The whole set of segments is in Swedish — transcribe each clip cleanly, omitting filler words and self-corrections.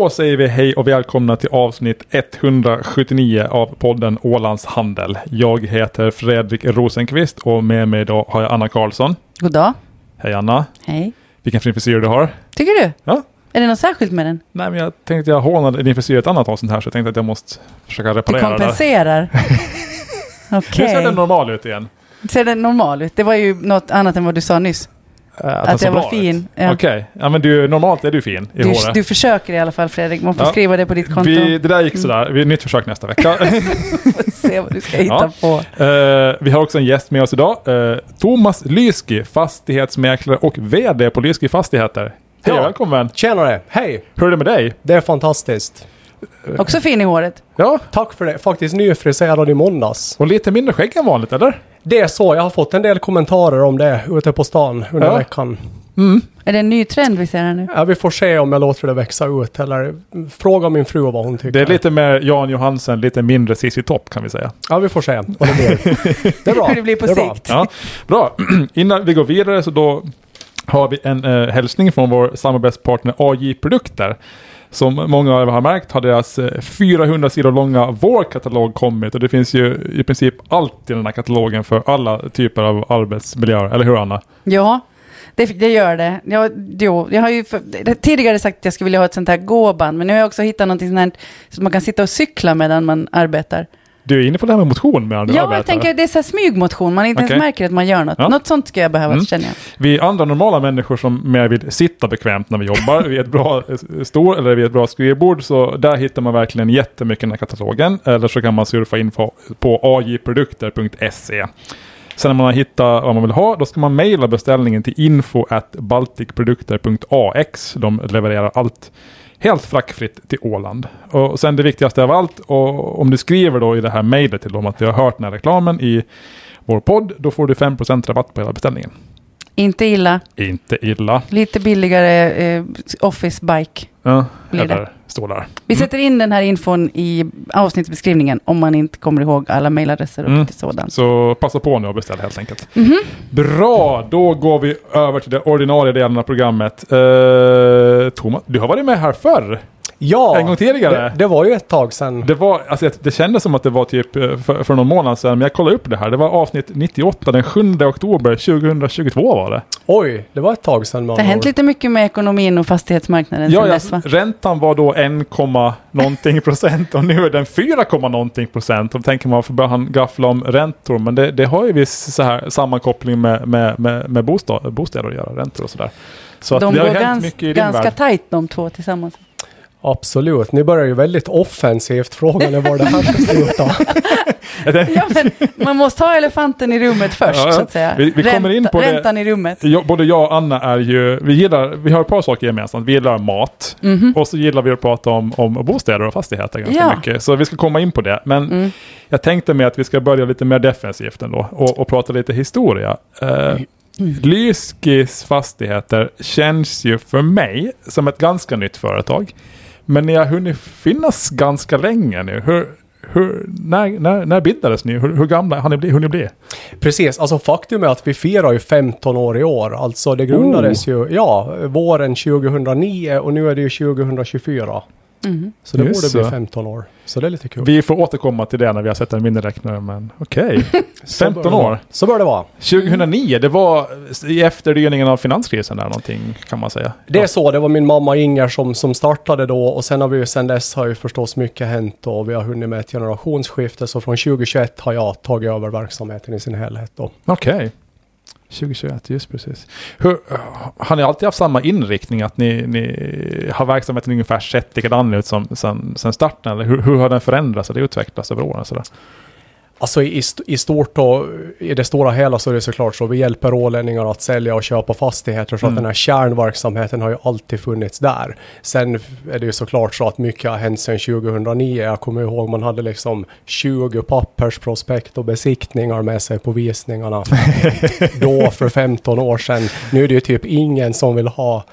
Då säger vi hej och välkomna till avsnitt 179 av podden Ålands Handel. Jag heter Fredrik Rosenqvist och med mig idag har jag Anna Karlsson. God dag. Hej Anna. Hej. Vilken fin frisyr du har. Tycker du? Ja. Är det något särskilt med den? Nej, men jag tänkte jag hånade din frisyr ett annat avsnitt här så jag tänkte att jag måste försöka reparera det. Du kompenserar? Okej. Nu ser den normal ut igen. Ser den normal ut? Det var ju något annat än vad du sa nyss. Att jag var fin. Ja. Okej. Ja, men normalt är du fin i håret. Du försöker i alla fall, Fredrik. Man får skriva det på ditt konto. Det där gick sådär. Vi har nytt försök nästa vecka. Får se vad du ska hitta på. Vi har också en gäst med oss idag. Thomas Lyski, fastighetsmäklare och vd på Lyski Fastigheter. Hej, välkommen. Tjenare, hej. Hur är det med dig? Det är fantastiskt. Också fin i håret. Ja. Tack för det. Faktiskt nyfriserad i måndags. Och lite mindre skägg än vanligt, eller? Det är så. Jag har fått en del kommentarer om det ute på stan under veckan. Mm. Är det en ny trend vi ser här nu? Ja, vi får se om jag låter det växa ut. Eller fråga min fru vad hon tycker. Det är lite mer Jan Johansen, lite mindre Cissi Topp kan vi säga. Ja, vi får se vad det blir. Det är bra. Hur det blir på sikt. Ja, bra. Innan vi går vidare så då har vi en hälsning från vår samarbetspartner AJ Produkter. Som många av er har märkt har deras 400 sidor långa vårkatalog kommit. Och det finns ju i princip allt i den här katalogen för alla typer av arbetsmiljöer. Eller hur, Anna? Ja, det gör det. Jag har ju tidigare sagt att jag skulle vilja ha ett sånt här gåband. Men nu har jag också hittat någonting sånt här så man kan sitta och cykla medan man arbetar. Du är inne på det här med motion med andra arbetare. Jag tänker att det är så här smygmotion. Man inte ens märker att man gör något. Ja. Något sånt ska jag behöva, känna. Vi andra normala människor som mer vill sitta bekvämt när vi jobbar vid ett bra stol eller vid ett bra skrivbord, så där hittar man verkligen jättemycket i den här katalogen. Eller så kan man surfa in på ajprodukter.se. Sen när man har hittat vad man vill ha, då ska man mejla beställningen till info@balticprodukter.ax. De levererar allt helt fraktfritt till Åland. Och sen det viktigaste av allt, och om du skriver då i det här mejlet till dem att du har hört den här reklamen i vår podd, då får du 5% rabatt på hela beställningen. Inte illa. Inte illa. Lite billigare office bike. Ja, blir det. eller stålar. Vi sätter in den här infon i avsnittsbeskrivningen om man inte kommer ihåg alla mejladresser och lite sådant. Så passa på nu och beställ helt enkelt. Mm-hmm. Bra, då går vi över till det ordinarie delen av programmet. Thomas, du har varit med här förr. Ja, en gång tidigare. Det var ju ett tag sedan. Det kändes som att det var typ för någon månad sedan, men jag kollade upp det här. Det var avsnitt 98, den 7 oktober 2022 var det. Oj, det var ett tag sedan. Det har hänt lite mycket med ekonomin och fastighetsmarknaden sedan dess, va? Räntan var då 1,någonting% och nu är den 4,någonting%. Och då tänker man, varför börjar han gaffla om räntor? Men det har ju viss så här sammankoppling med bostäder att göra, räntor och sådär. Så de att det har går hänt mycket i din ganska värld. tajt de två tillsammans. Absolut. Ni börjar ju väldigt offensivt. Frågan är var det här ska sluta. Ja, men man måste ha elefanten i rummet först, så att säga. Vi kommer in på räntan i rummet. Både jag och Anna är ju, vi har ett par saker gemensamt. Vi gillar mat och så gillar vi att prata om bostäder och fastigheter ganska mycket. Så vi ska komma in på det. Men jag tänkte mig att vi ska börja lite mer defensivt ändå och prata lite historia. Lyskis Fastigheter känns ju för mig som ett ganska nytt företag. Men ni har hunnit finnas ganska länge nu. När bildades ni? Hur gamla har ni hunnit bli? Precis, alltså faktum är att vi firar ju 15 år i år. Alltså det grundades ju våren 2009 och nu är det ju 2024. Så det borde bli 15 år. Så det är lite kul. Vi får återkomma till det när vi har sett en miniräknare, men okej. 15 år. Så bör det vara. 2009, det var i efterdyningen av finanskrisen där någonting, kan man säga. Det är så, det var min mamma Inger som startade då, och sen har vi ju sen dess har ju förstås mycket hänt och vi har hunnit med ett generationsskifte, så från 2021 har jag tagit över verksamheten i sin helhet då. Okej. 2021, just precis. Har ni alltid haft samma inriktning, att ni har verksamheten ungefär sett likadan ut som sen starten? Eller hur har den förändrats eller utvecklats över åren? Sådär? Alltså i stort och i det stora hela så är det såklart så. Vi hjälper ålänningar att sälja och köpa fastigheter, så att den här kärnverksamheten har ju alltid funnits där. Sen är det ju såklart så att mycket har hänt sedan 2009. Jag kommer ihåg man hade liksom 20 pappersprospekt och besiktningar med sig på visningarna. Då för 15 år sedan. Nu är det ju typ ingen som vill ha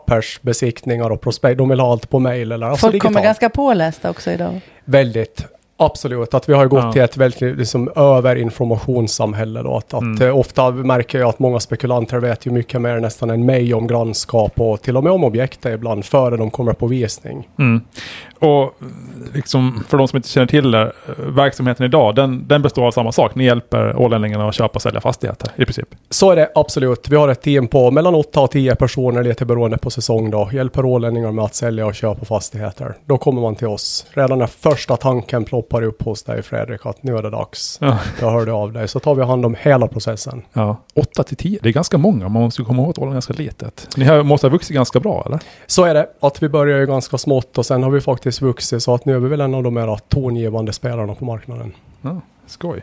pappersbesiktningar och prospekt. De vill ha allt på mejl eller alltså folk digitalt. kommer ganska pålästa också idag. Väldigt. Absolut, att vi har gått till ett väldigt liksom, överinformationssamhälle då. Att ofta märker jag att många spekulanter vet ju mycket mer nästan än mig om grannskap och till och med om objekter ibland före de kommer på visning. Och liksom, för de som inte känner till det, verksamheten idag, den består av samma sak. Ni hjälper ålänningarna att köpa och sälja fastigheter i princip. Så är det absolut. Vi har ett team på mellan 8 och 10 personer, lite beroende på säsong då. Hjälper ålänningar med att sälja och köpa fastigheter. Då kommer man till oss. Redan när första tanken ploppar upp hos dig, Fredrik, att nu är det dags. Jag hörde av dig. Så tar vi hand om hela processen. Ja, 8 till 10. Det är ganska många. Man måste komma ihåg att Åland är ganska litet. Ni måste ha vuxit ganska bra, eller? Så är det. Att vi börjar ju ganska smått och sen har vi faktiskt vuxit så att nu är vi väl en av de mer tongivande spelarna på marknaden. Ja, skoj.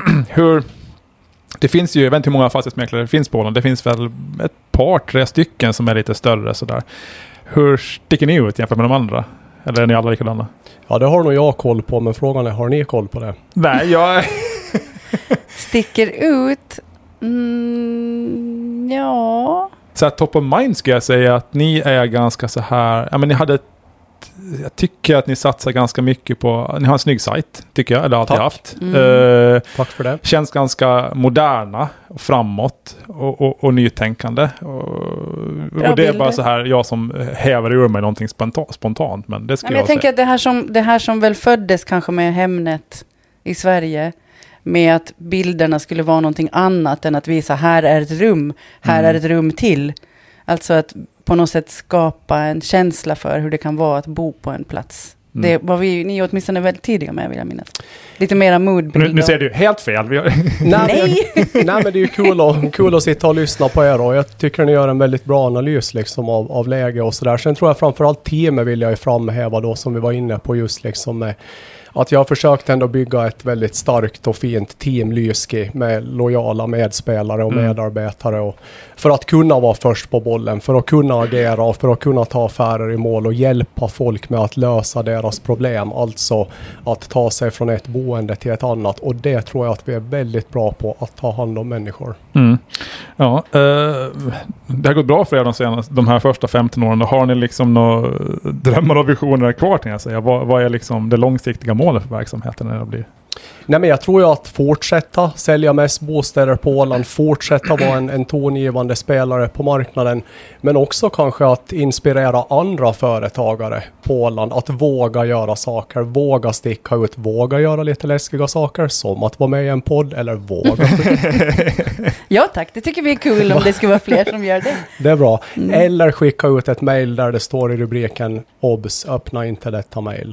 Det finns ju, jag vet inte hur många fastighetsmäklare det finns på Åland. Det finns väl ett par, 3 stycken som är lite större sådär. Hur sticker ni ut jämfört med de andra? Eller är ni alla likadana? Ja, det har nog jag koll på, men frågan är, har ni koll på det? Nej, jag... Sticker ut? Ja... Så här, top of mind ska jag säga att ni är ganska så här... Ja, men ni hade... Jag tycker att ni satsar ganska mycket på... Ni har en snygg sajt, tycker jag. Eller alltid haft. Tack för det. Känns ganska moderna och framåt och nytänkande. Och det är bara så här, jag som häver ur mig någonting spontant. Men det skulle jag tänker att det här som väl föddes kanske med Hemnet i Sverige, med att bilderna skulle vara någonting annat än att visa här är ett rum, här är ett rum till. Alltså att på något sätt skapa en känsla för hur det kan vara att bo på en plats. Det var ni åtminstone väldigt tidiga med, vill jag minnas. Lite mera moodbild. Nu ser du helt fel. Nej, men det är ju kul att sitta och lyssna på er och jag tycker ni gör en väldigt bra analys liksom av läge och sådär. Sen tror jag framförallt teamet vill jag framhäva då, som vi var inne på just liksom med att jag har försökt ändå bygga ett väldigt starkt och fint team Lyski med lojala medspelare och medarbetare och för att kunna vara först på bollen, för att kunna agera och för att kunna ta affärer i mål och hjälpa folk med att lösa deras problem, alltså att ta sig från ett boende till ett annat, och det tror jag att vi är väldigt bra på, att ta hand om människor. Ja, det har gått bra för er de här första 15 åren. Har ni liksom några drömmar och visioner kvar, kan jag säga? Vad är liksom det långsiktiga målet för verksamheten när det blir? Nej, men jag tror ju att fortsätta sälja mest bostäder på Åland, fortsätta vara en tongivande spelare på marknaden, men också kanske att inspirera andra företagare på Åland att våga göra saker, våga sticka ut, våga göra lite läskiga saker som att vara med i en podd eller våga. Ja tack, det tycker vi är kul om det ska vara fler som gör det. Det är bra. Eller skicka ut ett mejl där det står i rubriken obs, öppna inte detta mejl.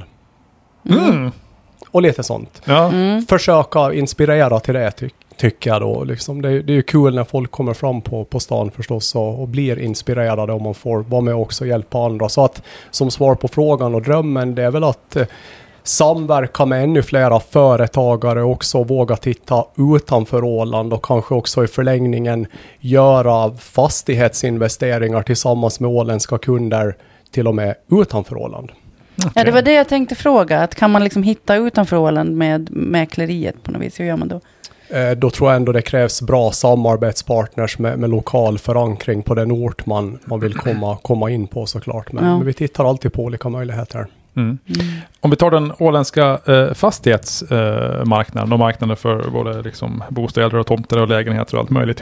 Och lite sånt. Ja. Försöka inspirera till det tycker jag då. Liksom. Det är ju kul när folk kommer fram på stan förstås och blir inspirerade, om man får vara med också och hjälpa andra. Så att som svar på frågan och drömmen, det är väl att samverka med ännu flera företagare och också våga titta utanför Åland och kanske också i förlängningen göra fastighetsinvesteringar tillsammans med åländska kunder till och med utanför Åland. Okay. Ja, det var det jag tänkte fråga. Att kan man liksom hitta utanför Åland med mäkleriet på något vis? Hur gör man då? Då tror jag ändå det krävs bra samarbetspartners med lokal förankring på den ort man vill komma in på såklart. Men vi tittar alltid på olika möjligheter. Om vi tar den åländska fastighetsmarknaden och marknaden för både liksom bostäder och tomter och lägenheter och allt möjligt.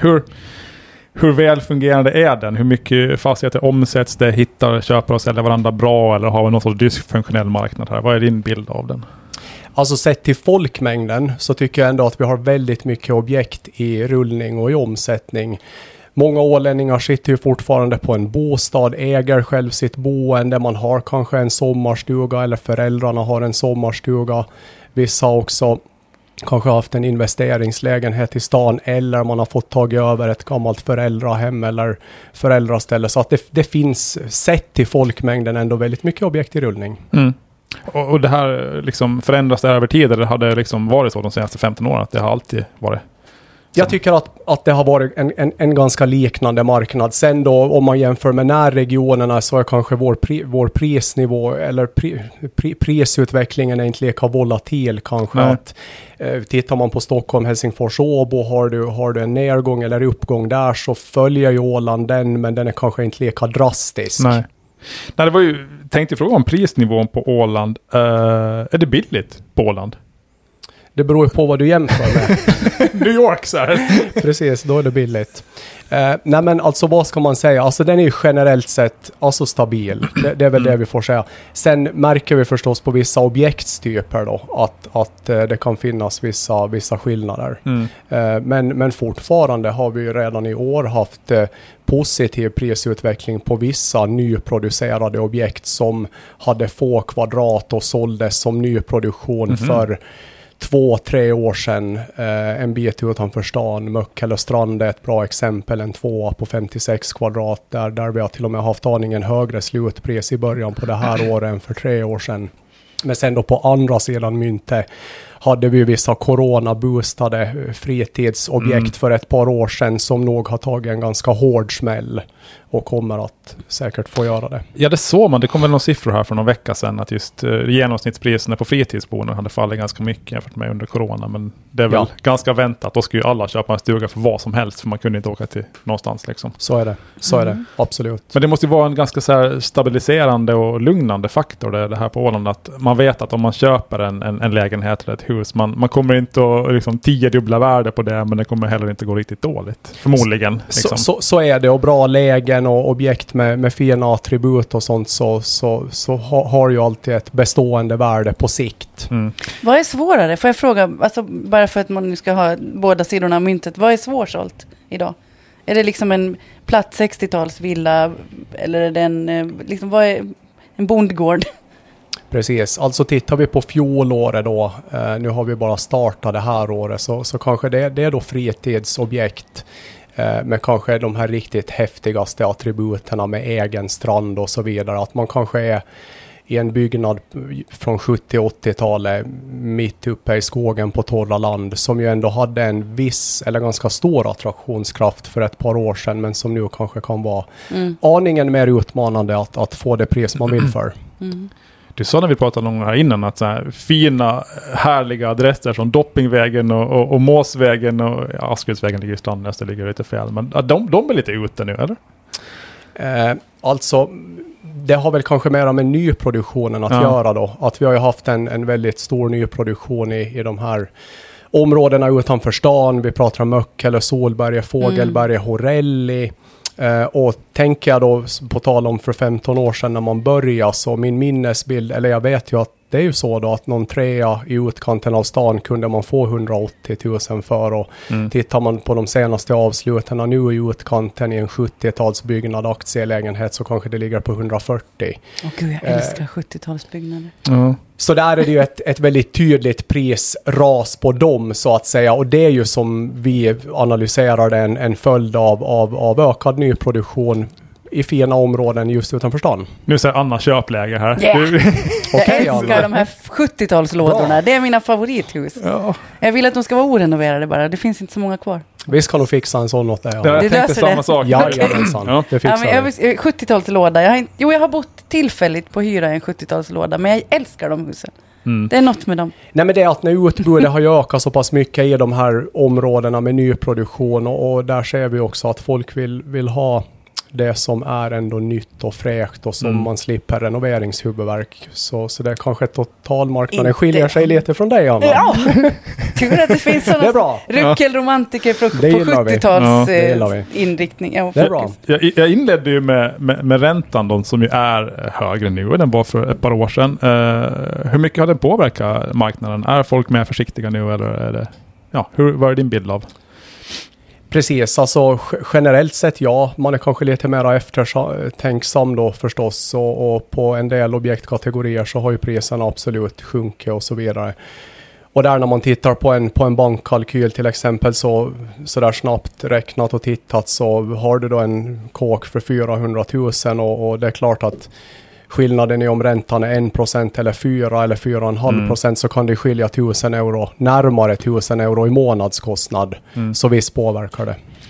Hur väl fungerande är den? Hur mycket fastigheter omsätts det? Hittar köpare och säljer varandra bra, eller har vi någon sorts dysfunktionell marknad här? Vad är din bild av den? Alltså sett till folkmängden så tycker jag ändå att vi har väldigt mycket objekt i rullning och i omsättning. Många ålänningar sitter ju fortfarande på en bostad, äger själv sitt boende. Man har kanske en sommarstuga eller föräldrarna har en sommarstuga. Vissa också kanske haft en investeringslägenhet i stan, eller man har fått tag över ett gammalt föräldrahem eller föräldraställe. Så att det finns, sett till folkmängden, ändå väldigt mycket objekt i rullning. Och det här liksom förändras det över tid, eller har det liksom varit så de senaste 15 åren att det har alltid varit? Jag tycker att det har varit en ganska liknande marknad. Sen då, om man jämför med närregionerna, så är kanske vår prisnivå eller prisutvecklingen är inte lika volatil kanske. Att, tittar man på Stockholm, Helsingfors, Åbo, har du en nedgång eller uppgång där, så följer ju Åland den, men den är kanske inte lika drastisk. Nej, det var ju, tänkte fråga om prisnivån på Åland. Är det billigt på Åland? Det beror ju på vad du jämför med. New York så här. Precis, då är det billigt. Nej men alltså vad ska man säga? Alltså den är ju generellt sett alltså stabil. Det är väl det vi får säga. Sen märker vi förstås på vissa objektstyper då att det kan finnas vissa skillnader. Men fortfarande har vi ju redan i år haft positiv prisutveckling på vissa nyproducerade objekt som hade få kvadrat och såldes som nyproduktion för 2-3 år sedan, en bit utanför stan. Möckelöstrand är ett bra exempel, en 2 på 56 kvadrat där vi har till och med haft aningen högre slutpris i början på det här året än för 3 år sedan. Men sen då på andra sidan myntet hade vi vissa corona-boostade fritidsobjekt för ett par år sedan som nog har tagit en ganska hård smäll och kommer att säkert få göra det. Ja, det såg man. Det kom väl några siffror här för någon vecka sedan att just genomsnittspriserna på fritidsboenden hade fallit ganska mycket jämfört med under corona. Men det är väl ganska väntat. Då skulle ju alla köpa en stuga för vad som helst för man kunde inte åka till någonstans liksom. Så är det. Absolut. Men det måste ju vara en ganska så här stabiliserande och lugnande faktor det här på Åland, att man vet att om man köper en lägenhet eller ett hus, man kommer inte att liksom 10-dubbla värde på det, men det kommer heller inte gå riktigt dåligt. Förmodligen. Liksom. Så är det, och bra lägen och objekt med fina attribut och sånt så har ju alltid ett bestående värde på sikt. Vad är svårare? Får jag fråga, alltså, bara för att man nu ska ha båda sidorna av myntet, vad är svårsålt idag? Är det liksom en platt 60-talsvilla eller är det liksom, vad är en bondgård? Precis, alltså tittar vi på fjolåret då, nu har vi bara startat det här året, så kanske det är då fritidsobjekt med kanske de här riktigt häftigaste attributerna med egen strand och så vidare. Att man kanske är i en byggnad från 70-80-talet mitt uppe i skogen på torra land som ju ändå hade en viss eller ganska stor attraktionskraft för ett par år sedan, men som nu kanske kan vara aningen mer utmanande att få det pris man vill för. Du sa när vi pratade om det här innan att så här fina, härliga adresser som Doppingvägen och Måsvägen och Askersvägen ligger i Strandnäs, det ligger lite fel. Men de är lite ute nu, eller? Alltså, det har väl kanske mer med nyproduktionen att göra då. Att vi har ju haft en väldigt stor nyproduktion i de här områdena utanför stan. Vi pratar om Möckel, Solberg, Fågelberg, Horelli. Och tänker jag då på tal om för 15 år sedan när man började, så min minnesbild, eller jag vet ju att det är ju så då att någon trea i utkanten av stan kunde man få 180 000 för, och tittar man på de senaste avsluten nu i utkanten i en 70-talsbyggnad aktielägenhet så kanske det ligger på 140. Gud, jag älskar 70-talsbyggnader. Så där är det ju ett väldigt tydligt prisras på dem så att säga, och det är ju som vi analyserar en följd av ökad nyproduktion i fina områden just utanför stan. Nu ser Anna köpläge här. Yeah. Okay, jag älskar de här 70-talslådorna. Bra. Det är mina favorithus. Ja. Jag vill att de ska vara orenoverade bara. Det finns inte så många kvar. Vi ska nog fixa en sån åt det. Ja. Jag tänkte samma sak. Ja, det fixar vi. 70-talslåda. Jag har bott tillfälligt på hyra i en 70-talslåda, men jag älskar de husen. Det är något med dem. Nej, men det är att när utbudet har ökat så pass mycket i de här områdena med nyproduktion och där ser vi också att folk vill ha det som är ändå nytt och fräkt och som man slipper renoveringshuvudverk. Så det är kanske totalmarknaden skiljer sig lite från dig, Anna. Ja, tur att det finns sådana ruckelromantiker på 70-tals inriktning. Det är bra. Jag inledde ju med räntan då, som ju är högre nu än den var för ett par år sedan. Hur mycket har den påverkat marknaden? Är folk mer försiktiga nu eller är det... Ja, vad är din bild av? Precis, alltså generellt sett ja, man är kanske lite mer eftertänksam då förstås, och på en del objektkategorier så har ju priserna absolut sjunkit och så vidare. Och där när man tittar på en bankkalkyl till exempel så där snabbt räknat och tittat så har du då en kåk för 400 000 och det är klart att skillnaden är om räntan är 1% eller 4 eller 4,5% så kan det skilja 1000 euro, närmare 1000 euro i månadskostnad. Så visst påverkar det.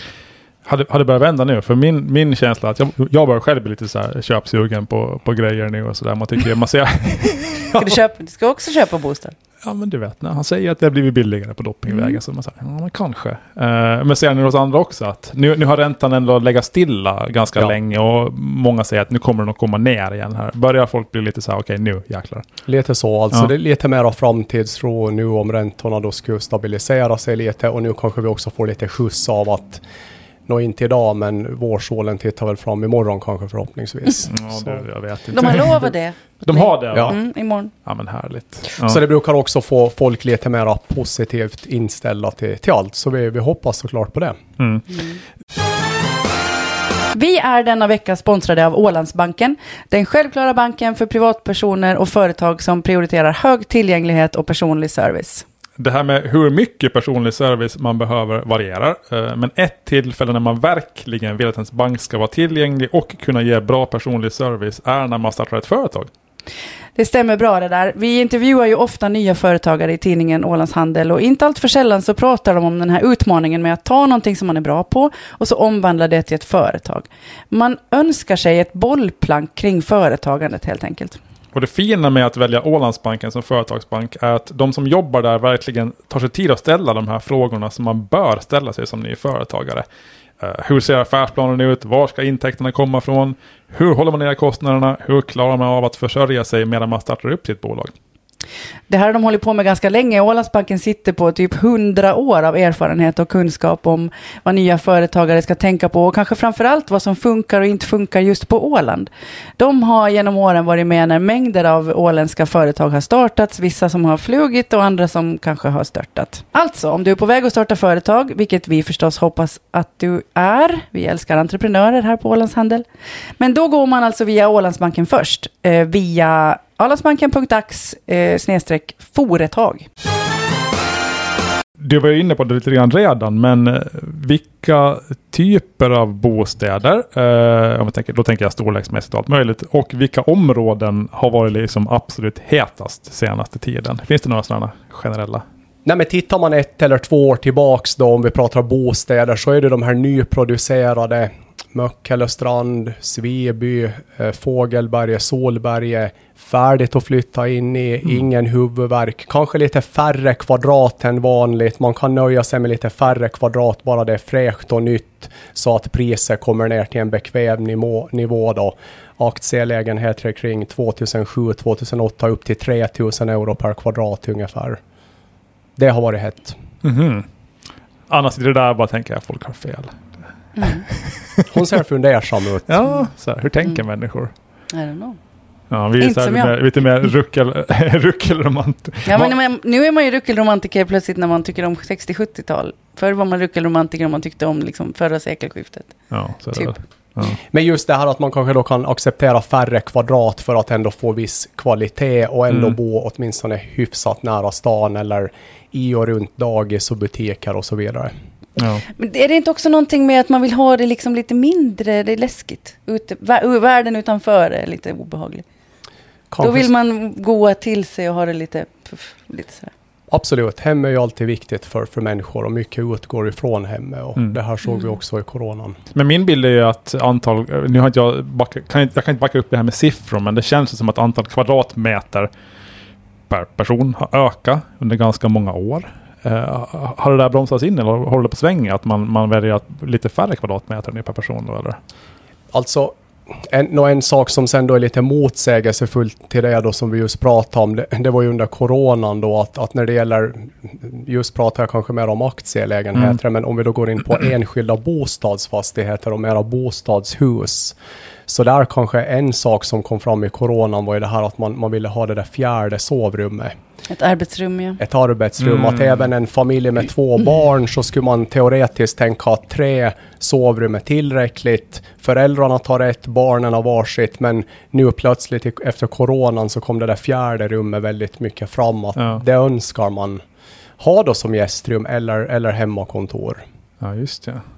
Hade börjat vända nu? För min känsla att jag börjar själv bli lite så här köpsugen på grejer nu och sådär. Man tycker man ser... Du ska också köpa bostad? Ja, men du vet, när han säger att det har blivit billigare på dopingvägen så man säger, ja men kanske. Men ser ni hos andra också att nu har räntan ändå legat stilla ganska länge och många säger att nu kommer den att komma ner igen här. Börjar folk bli lite så här, okej, nu jäklar. Lite så, alltså det är lite mer av framtidstro nu om räntorna då skulle stabilisera sig lite och nu kanske vi också får lite skjuts av att nå inte idag, men vårsålen tittar väl fram imorgon kanske förhoppningsvis. Jag vet inte. De har lovat det. De har det? Ja. Imorgon. Ja, men härligt. Så det brukar också få folk lite mer positivt inställda till allt. Så vi hoppas såklart på det. Vi är denna vecka sponsrade av Ålandsbanken, den självklara banken för privatpersoner och företag som prioriterar hög tillgänglighet och personlig service. Det här med hur mycket personlig service man behöver varierar. Men ett tillfälle när man verkligen vill att ens bank ska vara tillgänglig och kunna ge bra personlig service är när man startar ett företag. Det stämmer bra det där. Vi intervjuar ju ofta nya företagare i tidningen Ålands Handel och inte allt för sällan så pratar de om den här utmaningen med att ta någonting som man är bra på och så omvandla det till ett företag. Man önskar sig ett bollplank kring företagandet helt enkelt. Och det fina med att välja Ålandsbanken som företagsbank är att de som jobbar där verkligen tar sig tid att ställa de här frågorna som man bör ställa sig som ny företagare. Hur ser affärsplanen ut? Var ska intäkterna komma från? Hur håller man ner kostnaderna? Hur klarar man av att försörja sig medan man startar upp sitt bolag? Det här har de hållit på med ganska länge. Ålandsbanken sitter på typ 100 år av erfarenhet och kunskap om vad nya företagare ska tänka på och kanske framförallt vad som funkar och inte funkar just på Åland. De har genom åren varit med när mängder av åländska företag har startats, vissa som har flugit och andra som kanske har störtat. Alltså, om du är på väg att starta företag, vilket vi förstås hoppas att du är, vi älskar entreprenörer här på Ålands Handel, men då går man alltså via Ålandsbanken först, via Ålandsbanken.ax/företag. Du var ju inne på det lite grann redan, men vilka typer av bostäder, då tänker jag storleksmässigt och allt möjligt, och vilka områden har varit liksom absolut hetast senaste tiden? Finns det några sådana generella? Nej, men tittar man 1 eller 2 år tillbaks då, om vi pratar bostäder, så är det de här nyproducerade Möckelöstrand, Sveby, Fågelberget, Solberget, färdigt att flytta in i, ingen huvudvärk, kanske lite färre kvadrat än vanligt, man kan nöja sig med lite färre kvadrat, bara det är fräscht och nytt så att priset kommer ner till en bekväm nivå då. Aktielägenheter kring 2007-2008 upp till 3000 euro per kvadrat ungefär. Det har varit hett. Annars är det där bara tänker jag folk har fel. Hon ser fundersam ut. Ja, så här, hur tänker människor? I don't know. Ja, vi är så här lite mer ruckelromantiker. Ja, men nu är man ju ruckelromantiker plötsligt när man tycker om 60-70-tal. Förr var man ruckelromantiker om man tyckte om liksom förra sekelskiftet. Ja, så är det. Typ. Ja. Men just det här att man kanske då kan acceptera färre kvadrat för att ändå få viss kvalitet och ändå bo åtminstone hyfsat nära stan eller i och runt dagis och butiker och så vidare. Ja. Men är det inte också någonting med att man vill ha det liksom lite mindre, det är läskigt? Världen utanför är lite obehaglig. Kanske. Då vill man gå till sig och ha det lite så här. Absolut, hem är ju alltid viktigt för människor och mycket utgår ifrån hemmet och det här såg vi också i coronan. Men min bild är ju att nu har jag kan inte backa upp det här med siffror, men det känns som att antal kvadratmeter per person har ökat under ganska många år. Har det där bromsats in eller håller det på svänga att man väljer att lite färre kvadratmeter per person då, eller? Alltså en sak som sen då är lite motsägelsefullt till det då som vi just pratade om, det var ju under coronan då att när det gäller, just pratar jag kanske mer om aktielägenheter, men om vi då går in på enskilda bostadsfastigheter och mera bostadshus, så där kanske en sak som kom fram i coronan var ju det här att man ville ha det där 4:e sovrummet. Ett arbetsrum, ja. Ett arbetsrum. Att även en familj med 2 barn så skulle man teoretiskt tänka att 3 sovrum är tillräckligt. Föräldrarna tar 1, barnen har varsitt. Men nu plötsligt efter coronan så kom det där 4:e rummet väldigt mycket framåt. Ja. Det önskar man ha då som gästrum eller hemmakontor. Ja, just det.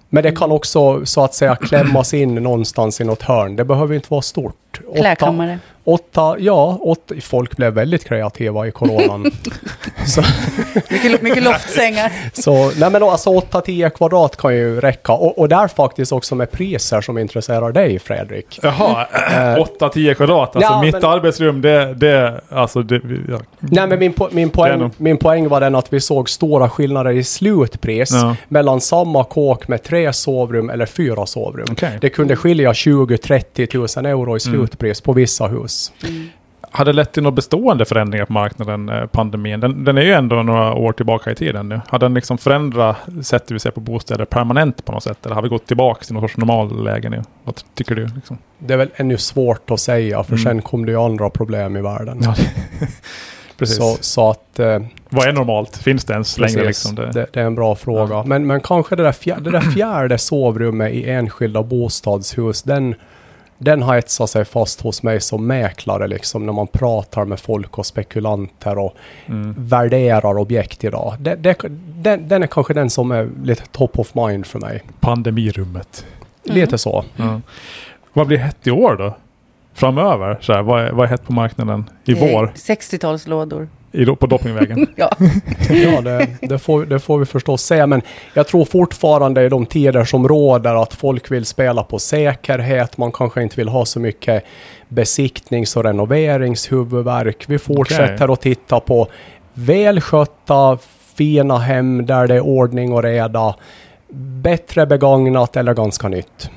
Men det kan också så att säga klämmas in någonstans i något hörn. Det behöver inte vara stort. Klädkammare. 8, folk blev väldigt kreativa i coronan. Så, mycket loftsängar. så, nej men alltså 8-10 kvadrat kan ju räcka. Och där faktiskt också med priser som intresserar dig, Fredrik. Jaha, 8-10 kvadrat. Alltså ja, mitt arbetsrum, det alltså det, ja. Nej, men min poäng var den att vi såg stora skillnader i slutpris mellan samma kåk med 3 sovrum eller 4 sovrum. Okay. Det kunde skilja 20-30 000 euro i slutpris på vissa hus. Hade lett till några bestående förändringar på marknaden, pandemin? Den är ju ändå några år tillbaka i tiden nu. Hade den liksom förändrat sättet vi ser på bostäder permanent på något sätt? Eller har vi gått tillbaka till något sorts normalläge nu? Vad tycker du? Liksom? Det är väl ännu svårt att säga, för sen kom det ju andra problem i världen. Ja. Precis. Så att... vad är normalt? Finns det ens längre? Liksom det är en bra fråga. Ja. Men kanske det där fjärde sovrummet i enskilda bostadshus, den har etsat sig fast hos mig som mäklare liksom, när man pratar med folk och spekulanter och värderar objekt idag. Den är kanske den som är lite top of mind för mig. Pandemirummet. Lite så. Vad blir hett i år då? Framöver? Så här, vad är hett på marknaden i vår? 60-talslådor. På Doppingvägen. Ja, det får vi förstås se. Men jag tror fortfarande i de tider som råder att folk vill spela på säkerhet. Man kanske inte vill ha så mycket besiktnings- och renoveringshuvudverk. Vi fortsätter att titta på välskötta, fina hem där det är ordning och reda. Bättre begagnat eller ganska nytt.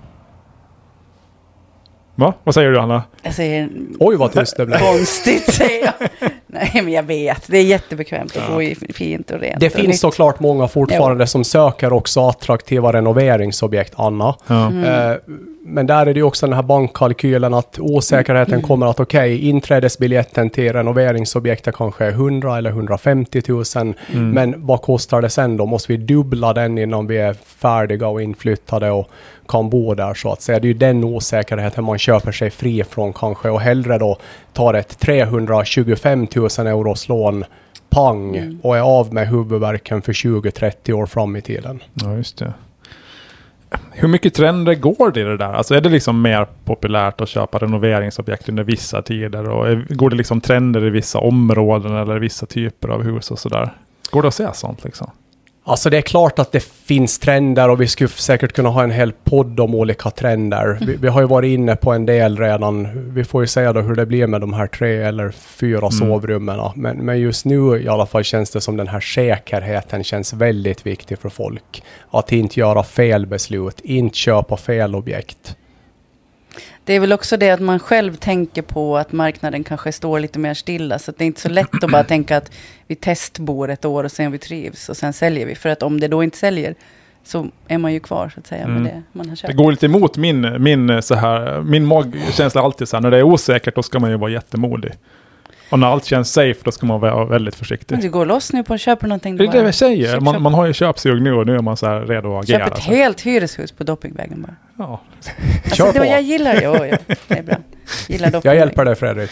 Va? Vad säger du, Anna? Jag säger... Oj, vad tyst det blev. Konstigt, säger jag. Nej, men jag vet. Det är jättebekvämt att bo i fint och rent. Det finns såklart många fortfarande som söker också attraktiva renoveringsobjekt, Anna. Ja. Men där är det ju också den här bankkalkylen att osäkerheten kommer att inträdesbiljetten till renoveringsobjektet kanske är 100 eller 150 000. Men vad kostar det sen då? Måste vi dubbla den innan vi är färdiga och inflyttade och kan bo där, så att säga. Det är ju den osäkerheten man köper sig fri från kanske, och hellre då tar ett 325 000 euros lån pang och är av med huvudverken för 20-30 år fram i tiden. Ja, just det. Hur mycket trender går det i det där? Alltså är det liksom mer populärt att köpa renoveringsobjekt under vissa tider? Och går det liksom trender i vissa områden eller vissa typer av hus och sådär? Går det att säga sånt liksom? Alltså det är klart att det finns trender, och vi skulle säkert kunna ha en hel podd om olika trender. Vi har ju varit inne på en del redan. Vi får ju säga då hur det blir med de här 3 eller 4 sovrummen. Men just nu i alla fall känns det som den här säkerheten känns väldigt viktig för folk. Att inte göra fel beslut, inte köpa fel objekt. Det är väl också det att man själv tänker på att marknaden kanske står lite mer stilla. Så att det är inte så lätt att bara tänka att vi testbor ett år och sen vi trivs och sen säljer vi. För att om det då inte säljer så är man ju kvar så att säga med det man har köpt. Det går lite emot min magkänsla alltid så här. När det är osäkert då ska man ju vara jättemodig. Och när allt känns safe då ska man vara väldigt försiktig. Du går loss nu på att köpa någonting. Det är det jag säger. Man har ju köpsug nu och nu är man så här redo att agera. Köp ett helt hyreshus på Doppingvägen bara. Ja. Alltså, det jag gillar det. Det är bra. Jag hjälper dig, Fredrik.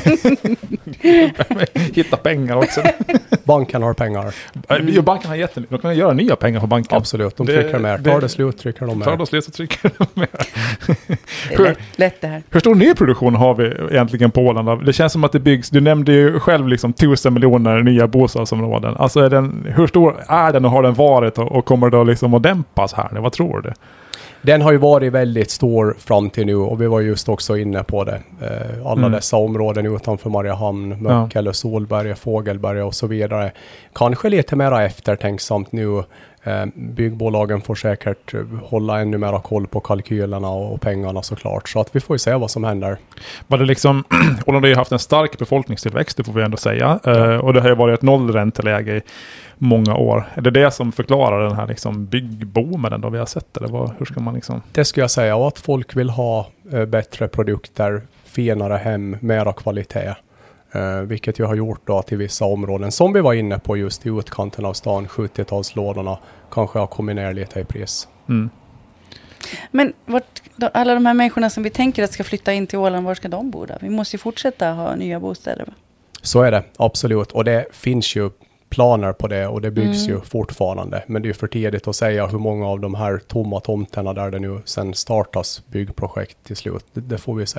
Hitta pengar också. Banken har pengar. Banken har jättemycket. De kan göra nya pengar på banken. Absolut, de trycker mer. Tar det slut trycker de mer. Tar det slut så trycker de mer. Det är lätt det här. Hur stor nyproduktion har vi egentligen på Åland? Det känns som att det byggs, du nämnde ju själv liksom 1000 miljoner nya bostadsområden. Alltså hur stor är den och har den varit och kommer det liksom att dämpas här? Vad tror du? Den har ju varit väldigt stor fram till nu, och vi var just också inne på det. Alla dessa områden utanför Mariehamn, Möckele, Solberg, Fågelberg och så vidare. Kanske lite mer eftertänksamt nu. Byggbolagen får säkert hålla ännu mer koll på kalkylerna och pengarna såklart. Så att vi får ju se vad som händer. Var det liksom, Åland har ju haft en stark befolkningstillväxt, det får vi ändå säga. Och det har ju varit ett nollränteläge i många år. Är det som förklarar den här liksom byggboomen då vi har sett? Eller hur ska man liksom? Det skulle jag säga, och att folk vill ha bättre produkter, finare hem, mera kvalitet. Vilket ju har gjort då till vissa områden som vi var inne på just i utkanten av stan, 70-talslådorna kanske har kommit ner lite i pris. Men alla de här människorna som vi tänker att ska flytta in till Åland, var ska de bo då? Vi måste ju fortsätta ha nya bostäder. Va? Så är det, absolut. Och det finns ju planer på det och det byggs ju fortfarande. Men det är för tidigt att säga hur många av de här tomma tomterna där det nu sen startas byggprojekt till slut. Det får vi se.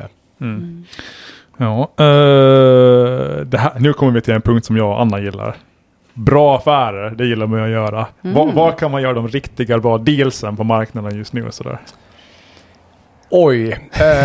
Ja, det här, nu kommer vi till en punkt som jag och Anna gillar. Bra affärer, det gillar man att göra. Vad kan man göra de riktiga bra dealsen på marknaden just nu och sådär? Oj,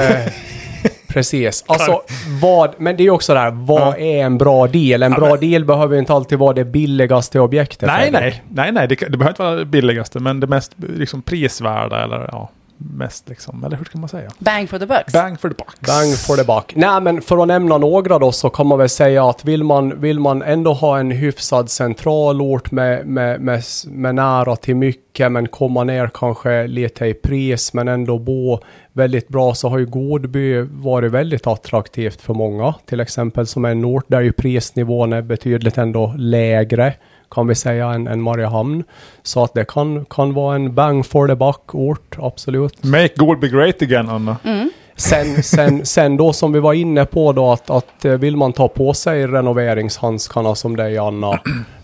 precis. Alltså, men det är också där, vad är en bra deal? En bra deal behöver ju inte alltid vara det billigaste objektet. Nej, det behöver inte vara det billigaste, men det mest liksom prisvärda eller mest liksom, eller hur ska man säga? Bang for the bucks. Bang for the bucks. Bang for the buck. Nej, men för att nämna några då så kan man väl säga att vill man ändå ha en hyfsad centralort med nära till mycket men komma ner kanske lite i pris men ändå bo väldigt bra, så har ju Godby varit väldigt attraktivt för många. Till exempel som en ort där ju prisnivån är betydligt ändå lägre kan vi säga än Mariehamn. Så att det kan vara en bang for the buck-ort, absolut. Make Godby great again, Anna. Sen då som vi var inne på då att vill man ta på sig renoveringshandskarna som dig, Anna,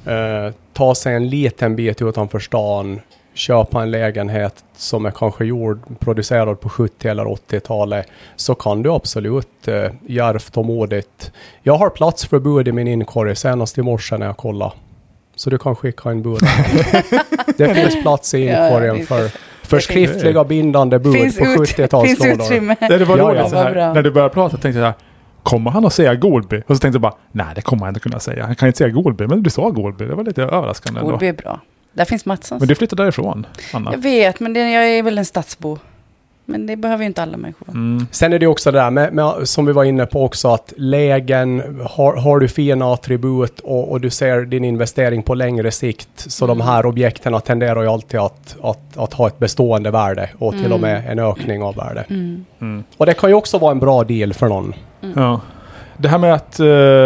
ta sig en liten bit utanför stan, köpa en lägenhet som är kanske producerad på 70 eller 80-talet, så kan du absolut djärvt och modigt. Jag har platsförbud i min inkorg senast i morse när jag kollade. Så du kan skicka en bud. Det finns plats i inkorgen för skriftliga bindande bud på 70-talslådor. Det var roligt så här. När du började prata tänkte jag så här, kommer han att säga Godby? Och så tänkte jag bara, nej det kommer han inte kunna säga. Han kan inte säga Godby, men du sa Godby. Det var lite överraskande. Godby är bra. Där finns Matssons. Men du flyttade därifrån, Anna. Jag vet, men jag är väl en stadsbo. Men det behöver ju inte alla människor. Sen är det också det där med, som vi var inne på också, att lägen, har du fina attribut och du ser din investering på längre sikt, så de här objekterna tenderar ju alltid att ha ett bestående värde och till och med en ökning av värde. Och det kan ju också vara en bra deal för någon. Ja. Det här med att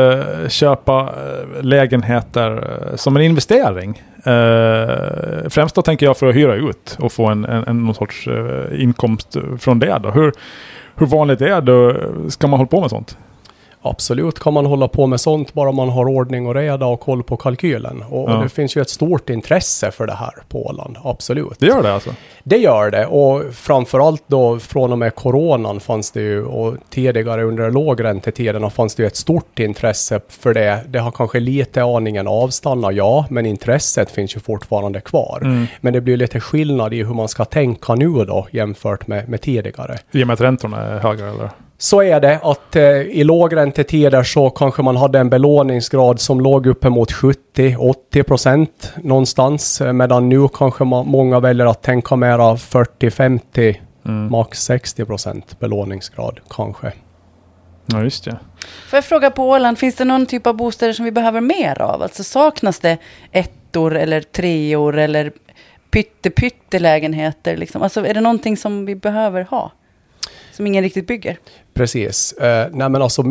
köpa lägenheter som en investering. Främst då tänker jag för att hyra ut och få någon sorts inkomst från det då. Hur vanligt är det? Ska man hålla på med sånt? Absolut kan man hålla på med sånt, bara man har ordning och reda och koll på kalkylen. Och det finns ju ett stort intresse för det här på Åland, absolut. Det gör det alltså? Det gör det, och framförallt då från och med coronan fanns det ju, och tidigare under lågräntetiden fanns det ju ett stort intresse för det. Det har kanske lite aningen avstannat, men intresset finns ju fortfarande kvar. Men det blir lite skillnad i hur man ska tänka nu då jämfört med tidigare. I och med att räntorna är högre eller? Så är det att i lågräntetider så kanske man hade en belåningsgrad som låg uppemot 70-80% någonstans. Medan nu kanske många väljer att tänka mera 40-50, max 60% belåningsgrad kanske. Ja, just det. Får jag fråga på Åland, finns det någon typ av bostäder som vi behöver mer av? Alltså saknas det ettor eller treor eller pyttelägenheter liksom? Alltså är det någonting som vi behöver ha? Som ingen riktigt bygger. Precis. Nej men alltså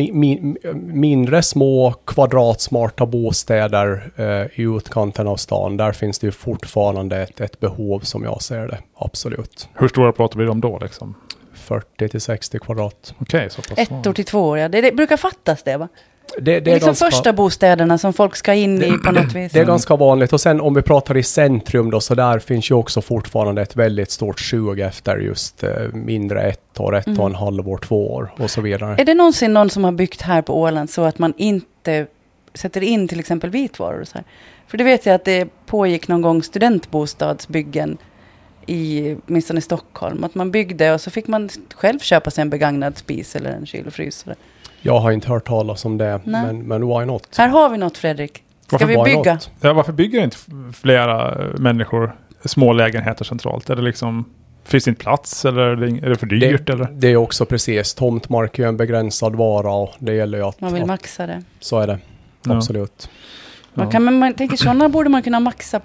mindre små kvadratsmarta bostäder i utkanten av stan. Där finns det ju fortfarande ett behov som jag ser det. Absolut. Hur stora pratar vi om då liksom? 40-60 kvadrat. Okej, så pass. 1 till 2 år, ja. Det brukar fattas det va? Det är liksom ganska, första bostäderna som folk ska in i på något vis. Det är ganska vanligt. Och sen om vi pratar i centrum då, så där finns ju också fortfarande ett väldigt stort sug efter just mindre 1 år, 1,5 år, 2 år och så vidare. Är det någonsin någon som har byggt här på Åland så att man inte sätter in till exempel vitvaror och så här? För det vet jag att det pågick någon gång studentbostadsbyggen åtminstone i Stockholm. Att man byggde och så fick man själv köpa sig en begagnad spis eller en kylfrys. Jag har inte hört talas om det, men why not? Här har vi något, Fredrik. Ska vi bygga? Ja, varför bygger inte flera människor små lägenheter centralt? Är det liksom, finns det inte plats eller är det för dyrt? Eller? Det är också precis. Tomtmark är en begränsad vara och det gäller ju att... Man vill maxa det. Så är det. Ja. Absolut. Man tänker sådana borde man kunna maxa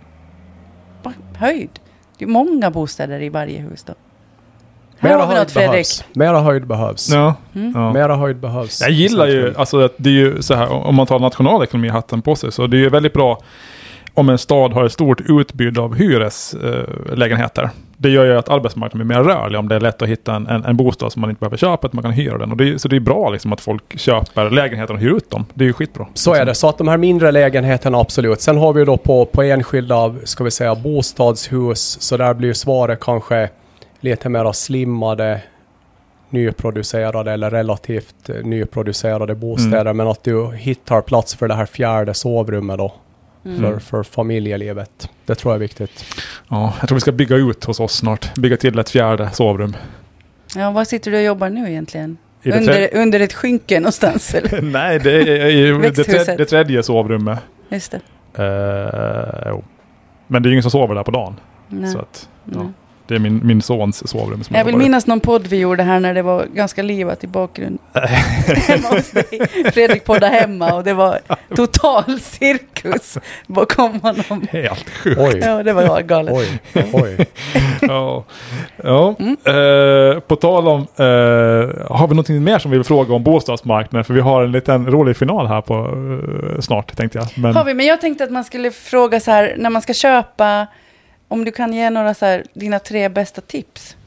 höjd. Det är många bostäder i varje hus då. Mera höjd behövs. Mera höjd behövs. Ja. Mera höjd behövs. Jag gillar ju, alltså det är ju så här, om man tar nationalekonomi-hatten på sig, så det är ju väldigt bra om en stad har ett stort utbud av hyreslägenheter. det gör ju att arbetsmarknaden blir mer rörlig om det är lätt att hitta en bostad som man inte behöver köpa, att man kan hyra den. Och så det är bra liksom att folk köper lägenheter och hyr ut dem. Det är ju skitbra. Så är det. Så att de här mindre lägenheterna, absolut. Sen har vi då på enskilda, ska vi säga, bostadshus. Så där blir svaret kanske lite mer slimmade, nyproducerade eller relativt nyproducerade bostäder. Men att du hittar plats för det här fjärde sovrummet då. För familjelivet. Det tror jag är viktigt. Ja, jag tror vi ska bygga ut hos oss snart. Bygga till ett fjärde sovrum. Ja, var sitter du och jobbar nu egentligen? I Under ett skynke någonstans? Eller? Nej, det är det tredje sovrummet. Just det. Jo. Men det är ju ingen som sover där på dagen. Nej. Så att, ja. Det är min sons sovrum. Som jag vill minnas någon podd vi gjorde här när det var ganska livat i bakgrund. Hemma hos dig. Fredrik poddade hemma och det var total cirkus bakom honom. Helt sjukt. Oj. Ja, det var galet. Oj. Ja. På tal om, har vi någonting mer som vi vill fråga om bostadsmarknaden? För vi har en liten rolig final här på snart, tänkte jag. Har vi, men jag tänkte att man skulle fråga så här, när man ska köpa, om du kan ge några så här, dina 3 bästa tips.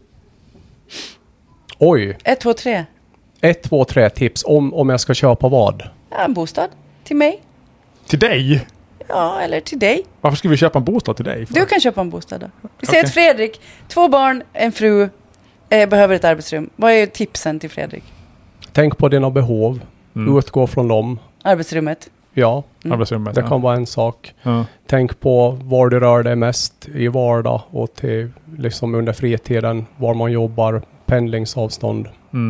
Oj. 1, 2, 3. 1, 2, 3 tips om jag ska köpa vad? Ja, en bostad. Till mig. Till dig? Ja, eller till dig. Varför ska vi köpa en bostad till dig? Du kan köpa en bostad då. Vi säger att Fredrik, 2 barn, en fru, behöver ett arbetsrum. Vad är tipsen till Fredrik? Tänk på dina behov. Utgå från dem. Arbetsrummet. Ja, arbetsrummet, det kan vara en sak. Ja. Tänk på var du rör dig mest i vardag och till liksom under fritiden, var man jobbar, pendlingsavstånd.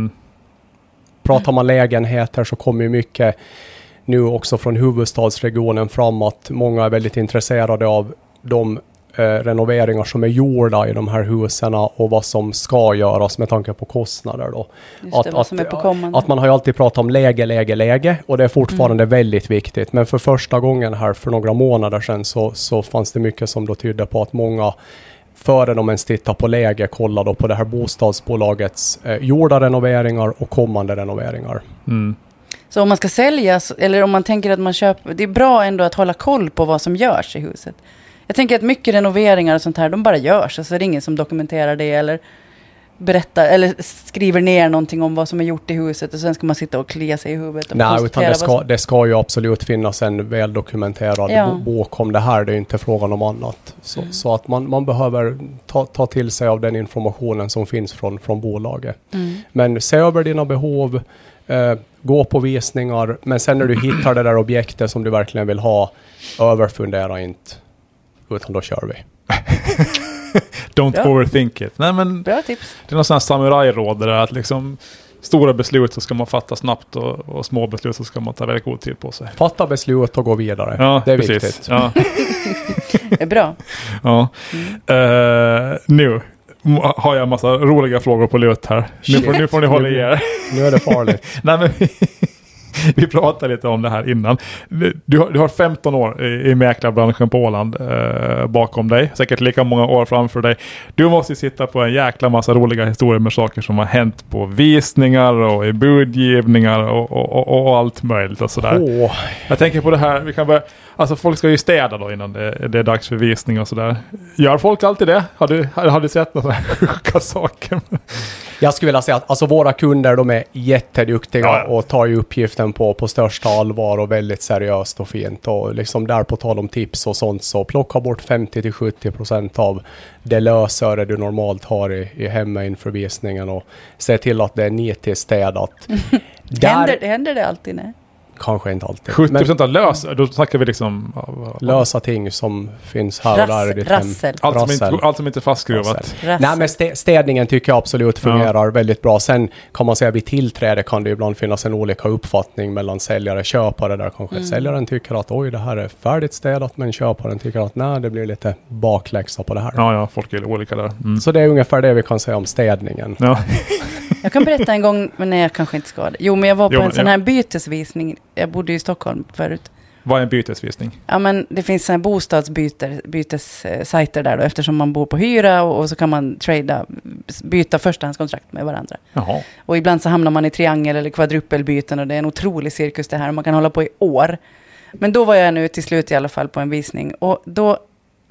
Pratar man lägenheter så kommer ju mycket nu också från huvudstadsregionen fram att många är väldigt intresserade av de renoveringar som är gjorda i de här husen och vad som ska göras med tanke på kostnader då. Att man har ju alltid pratat om läge och det är fortfarande väldigt viktigt. Men för första gången här för några månader sedan så fanns det mycket som då tydde på att många före de ens tittar på läge kollar då på det här bostadsbolagets gjorda renoveringar och kommande renoveringar. Så om man ska sälja, eller om man tänker att man köper, det är bra ändå att hålla koll på vad som görs i huset. Jag tänker att mycket renoveringar och sånt här, de bara görs. Alltså det är ingen som dokumenterar det eller berättar eller skriver ner någonting om vad som är gjort i huset och sen ska man sitta och klia sig i huvudet. Och nej, utan det ska ju absolut finnas en väl dokumenterad bok om det här. Det är inte frågan om annat. Så att man behöver ta till sig av den informationen som finns från bolaget. Men se över dina behov, gå på visningar, men sen när du hittar det där objektet som du verkligen vill ha, överfundera inte. Utan då kör vi. Don't overthink it. Nej, men bra tips. Det är någon sån här samurajråd där att liksom stora beslut så ska man fatta snabbt och små beslut så ska man ta väldigt god tid på sig. Fatta beslut och gå vidare. Ja, det är precis. Viktigt. Ja. Det är bra. Ja. Nu har jag en massa roliga frågor på lut här. Nu får ni hålla i er. Nu är det farligt. Nej, men vi pratade lite om det här innan. Du har 15 år i mäklarbranschen på Åland bakom dig. Säkert lika många år framför dig. Du måste sitta på en jäkla massa roliga historier med saker som har hänt på visningar och i budgivningar och allt möjligt och sådär. Jag tänker på det här, vi kan börja, alltså folk ska ju städa då innan det är dags för visning och sådär. Gör folk alltid det? Har du sett några sjuka saker? Jag skulle vilja säga att alltså, våra kunder, de är jätteduktiga och tar ju uppgiften på största allvar och väldigt seriöst och fint. Och liksom där på tal om tips och sånt så plocka bort 50-70% av det lösöre du normalt har i hemma inför visningen och se till att det är nitiskt städat. Händer det alltid? Nej? Kanske inte alltid. 70% av lösa, då snackar vi liksom lösa ting som finns här och där i ditt hem. Allt som inte är fastskruvat. Nej, men städningen tycker jag absolut fungerar väldigt bra. Sen kan man säga att vid tillträde kan det ibland finnas en olika uppfattning mellan säljare och köpare. Där kanske säljaren tycker att oj, det här är färdigt städat, men köparen tycker att nej, det blir lite bakläxa på det här. Ja, folk är olika där. Så det är ungefär det vi kan säga om städningen. Ja. Jag kan berätta en gång, men nej, jag kanske inte ska det. Jo, men jag var på en sån här bytesvisning. Jag bodde i Stockholm förut. Vad är en bytesvisning? Ja, men det finns såna här bostadsbytessajter där då, eftersom man bor på hyra och så kan man byta förstahandskontrakt med varandra. Jaha. Och ibland så hamnar man i triangel- eller kvadrupelbyten och det är en otrolig cirkus det här och man kan hålla på i år. Men då var jag nu till slut i alla fall på en visning och då,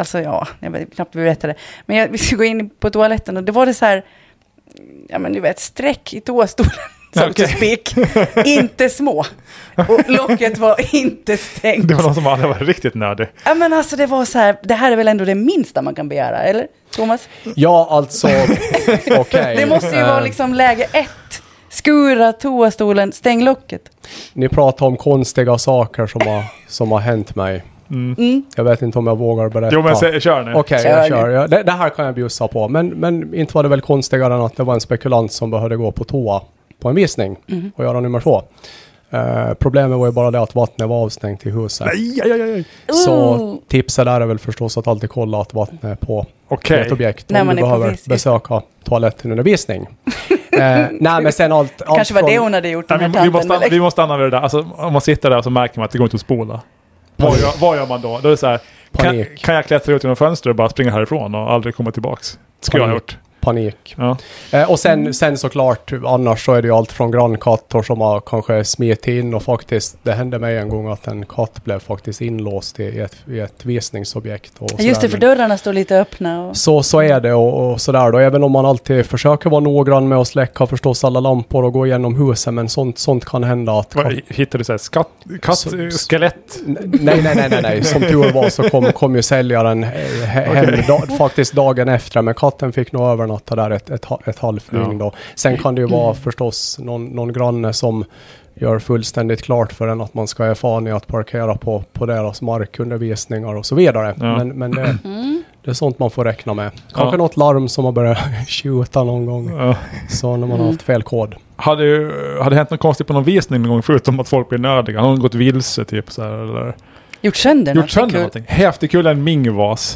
Alltså ja, jag vet knappt berätta det. Men vi skulle gå in på toaletten och det var det så här, ja men du vet, streck i toastolen. Så to speak. Inte små. Och locket var inte stängt. Det var någon som hade varit riktigt nödig. Ja men alltså det var så här, det här är väl ändå det minsta man kan begära, eller Thomas? Ja, alltså, okej. Det måste ju vara liksom läge 1. Skura toastolen, stäng locket. Ni pratar om konstiga saker som har hänt mig. Jag vet inte om jag vågar berätta. Jo, men kör nu. Okej, jag kör. Ja, det här kan jag bjussa på. Men inte var det väl konstigare än att det var en spekulant som behövde gå på toa på en visning och göra nummer 2. Problemet var ju bara det att vattnet var avstängt i huset. Nej. Så tipset där är väl förstås att alltid kolla att vattnet är på ett objekt. När om man du är behöver besöka toaletten under visning. Nej, men sen allt kanske var det hon hade gjort. Vi måste stanna vid det där. Alltså, om man sitter där så märker man att det går inte att spola. Vad gör man då? Då är det så här, kan jag klättra ut genom fönstret och bara springa härifrån och aldrig komma tillbaks? Skulle jag ha gjort. Panik. Ja. Och sen såklart, annars så är det ju allt från grannkatter som har kanske smitit in och faktiskt, det hände mig en gång att en katt blev faktiskt inlåst i ett visningsobjekt. Och just det, för dörrarna står lite öppna. Och... Så är det och sådär då. Även om man alltid försöker vara noggrann med att släcka förstås alla lampor och gå igenom huset, men sånt kan hända att... Hittar du så här kattskelett? Nej. Som tur var så kom ju säljaren hem faktiskt dagen efter, men katten fick nog övernatta där ett halvt dygn då. Sen kan det ju vara förstås någon granne som gör fullständigt klart för en att man ska ha fan i att parkera på deras markundervisningar och så vidare. Ja. Men det är sånt man får räkna med. Kanske något larm som har börjat skjuta någon gång. Ja. Så när man har haft fel kod. Hade hänt något konstigt på någon visning någon gång förutom att folk blir nördiga? Har någon gått vilse typ så här, eller? Gjort sönder någonting. Häftigt kul en mingvas.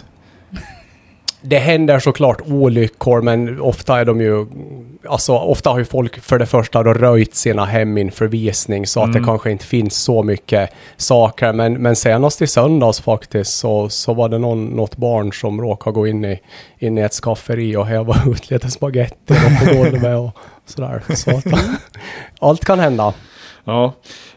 Det händer såklart olyckor, men ofta är de ju, alltså ofta har ju folk för det första då röjt sina hem inför visning så att det kanske inte finns så mycket saker, men senast i söndags faktiskt så var det något barn som råkade gå in i ett skafferi och häva ut lite spagetti på golvet och sådär. Så att, allt kan hända. Ja.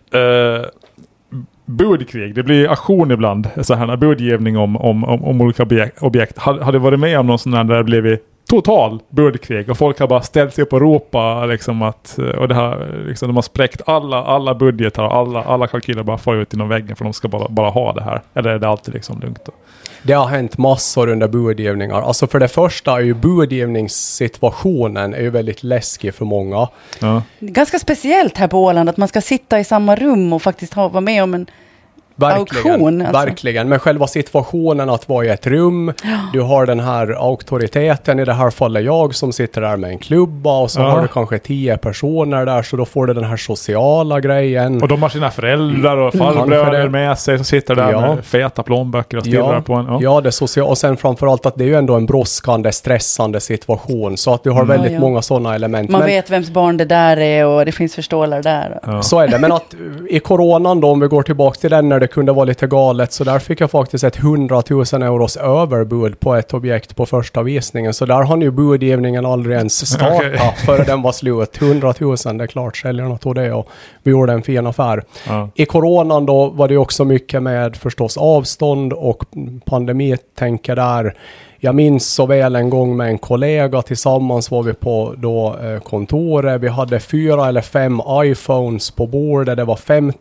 Budkrig, det blir aktion ibland, så här budgivning om olika objekt. Hade varit med om någon sån där det blev total budkrig och folk har bara ställt sig upp och ropa liksom att, och det här liksom, de har spräckt alla budgetar och alla kalkyler bara får ut inom väggen för de ska bara ha det här, eller är det alltid liksom lugnt då? Det har hänt massor under budgivningar. Alltså för det första är ju budgivningssituationen är ju väldigt läskig för många. Ja. Ganska speciellt här på Åland att man ska sitta i samma rum och faktiskt vara med om en auktion. Alltså. Verkligen, men själva situationen att vara i ett rum, du har den här auktoriteten, i det här fallet jag som sitter där med en klubba och så har du kanske 10 personer där, så då får du den här sociala grejen. Och de har sina föräldrar och farbröder med sig som sitter där med feta plånböcker och stirrar på en. Ja, det sociala, och sen framförallt att det är ju ändå en brådskande, stressande situation, så att du har väldigt många sådana element. Man vet vems barn det där är och det finns förstålare där. Ja. Så är det, men att i coronan då, om vi går tillbaka till den när det kunde vara lite galet, så där fick jag faktiskt ett 100 000 euros överbud på ett objekt på första visningen, så där har ju budgivningen aldrig ens startat före den var slut. 100 000, det är klart, säljarna tog det och vi gjorde en fin affär. I coronan då var det också mycket med förstås avstånd och pandemitänker där. Jag minns så väl en gång med en kollega, tillsammans var vi på då kontoret. Vi hade 4 eller 5 iPhones på bordet. Det var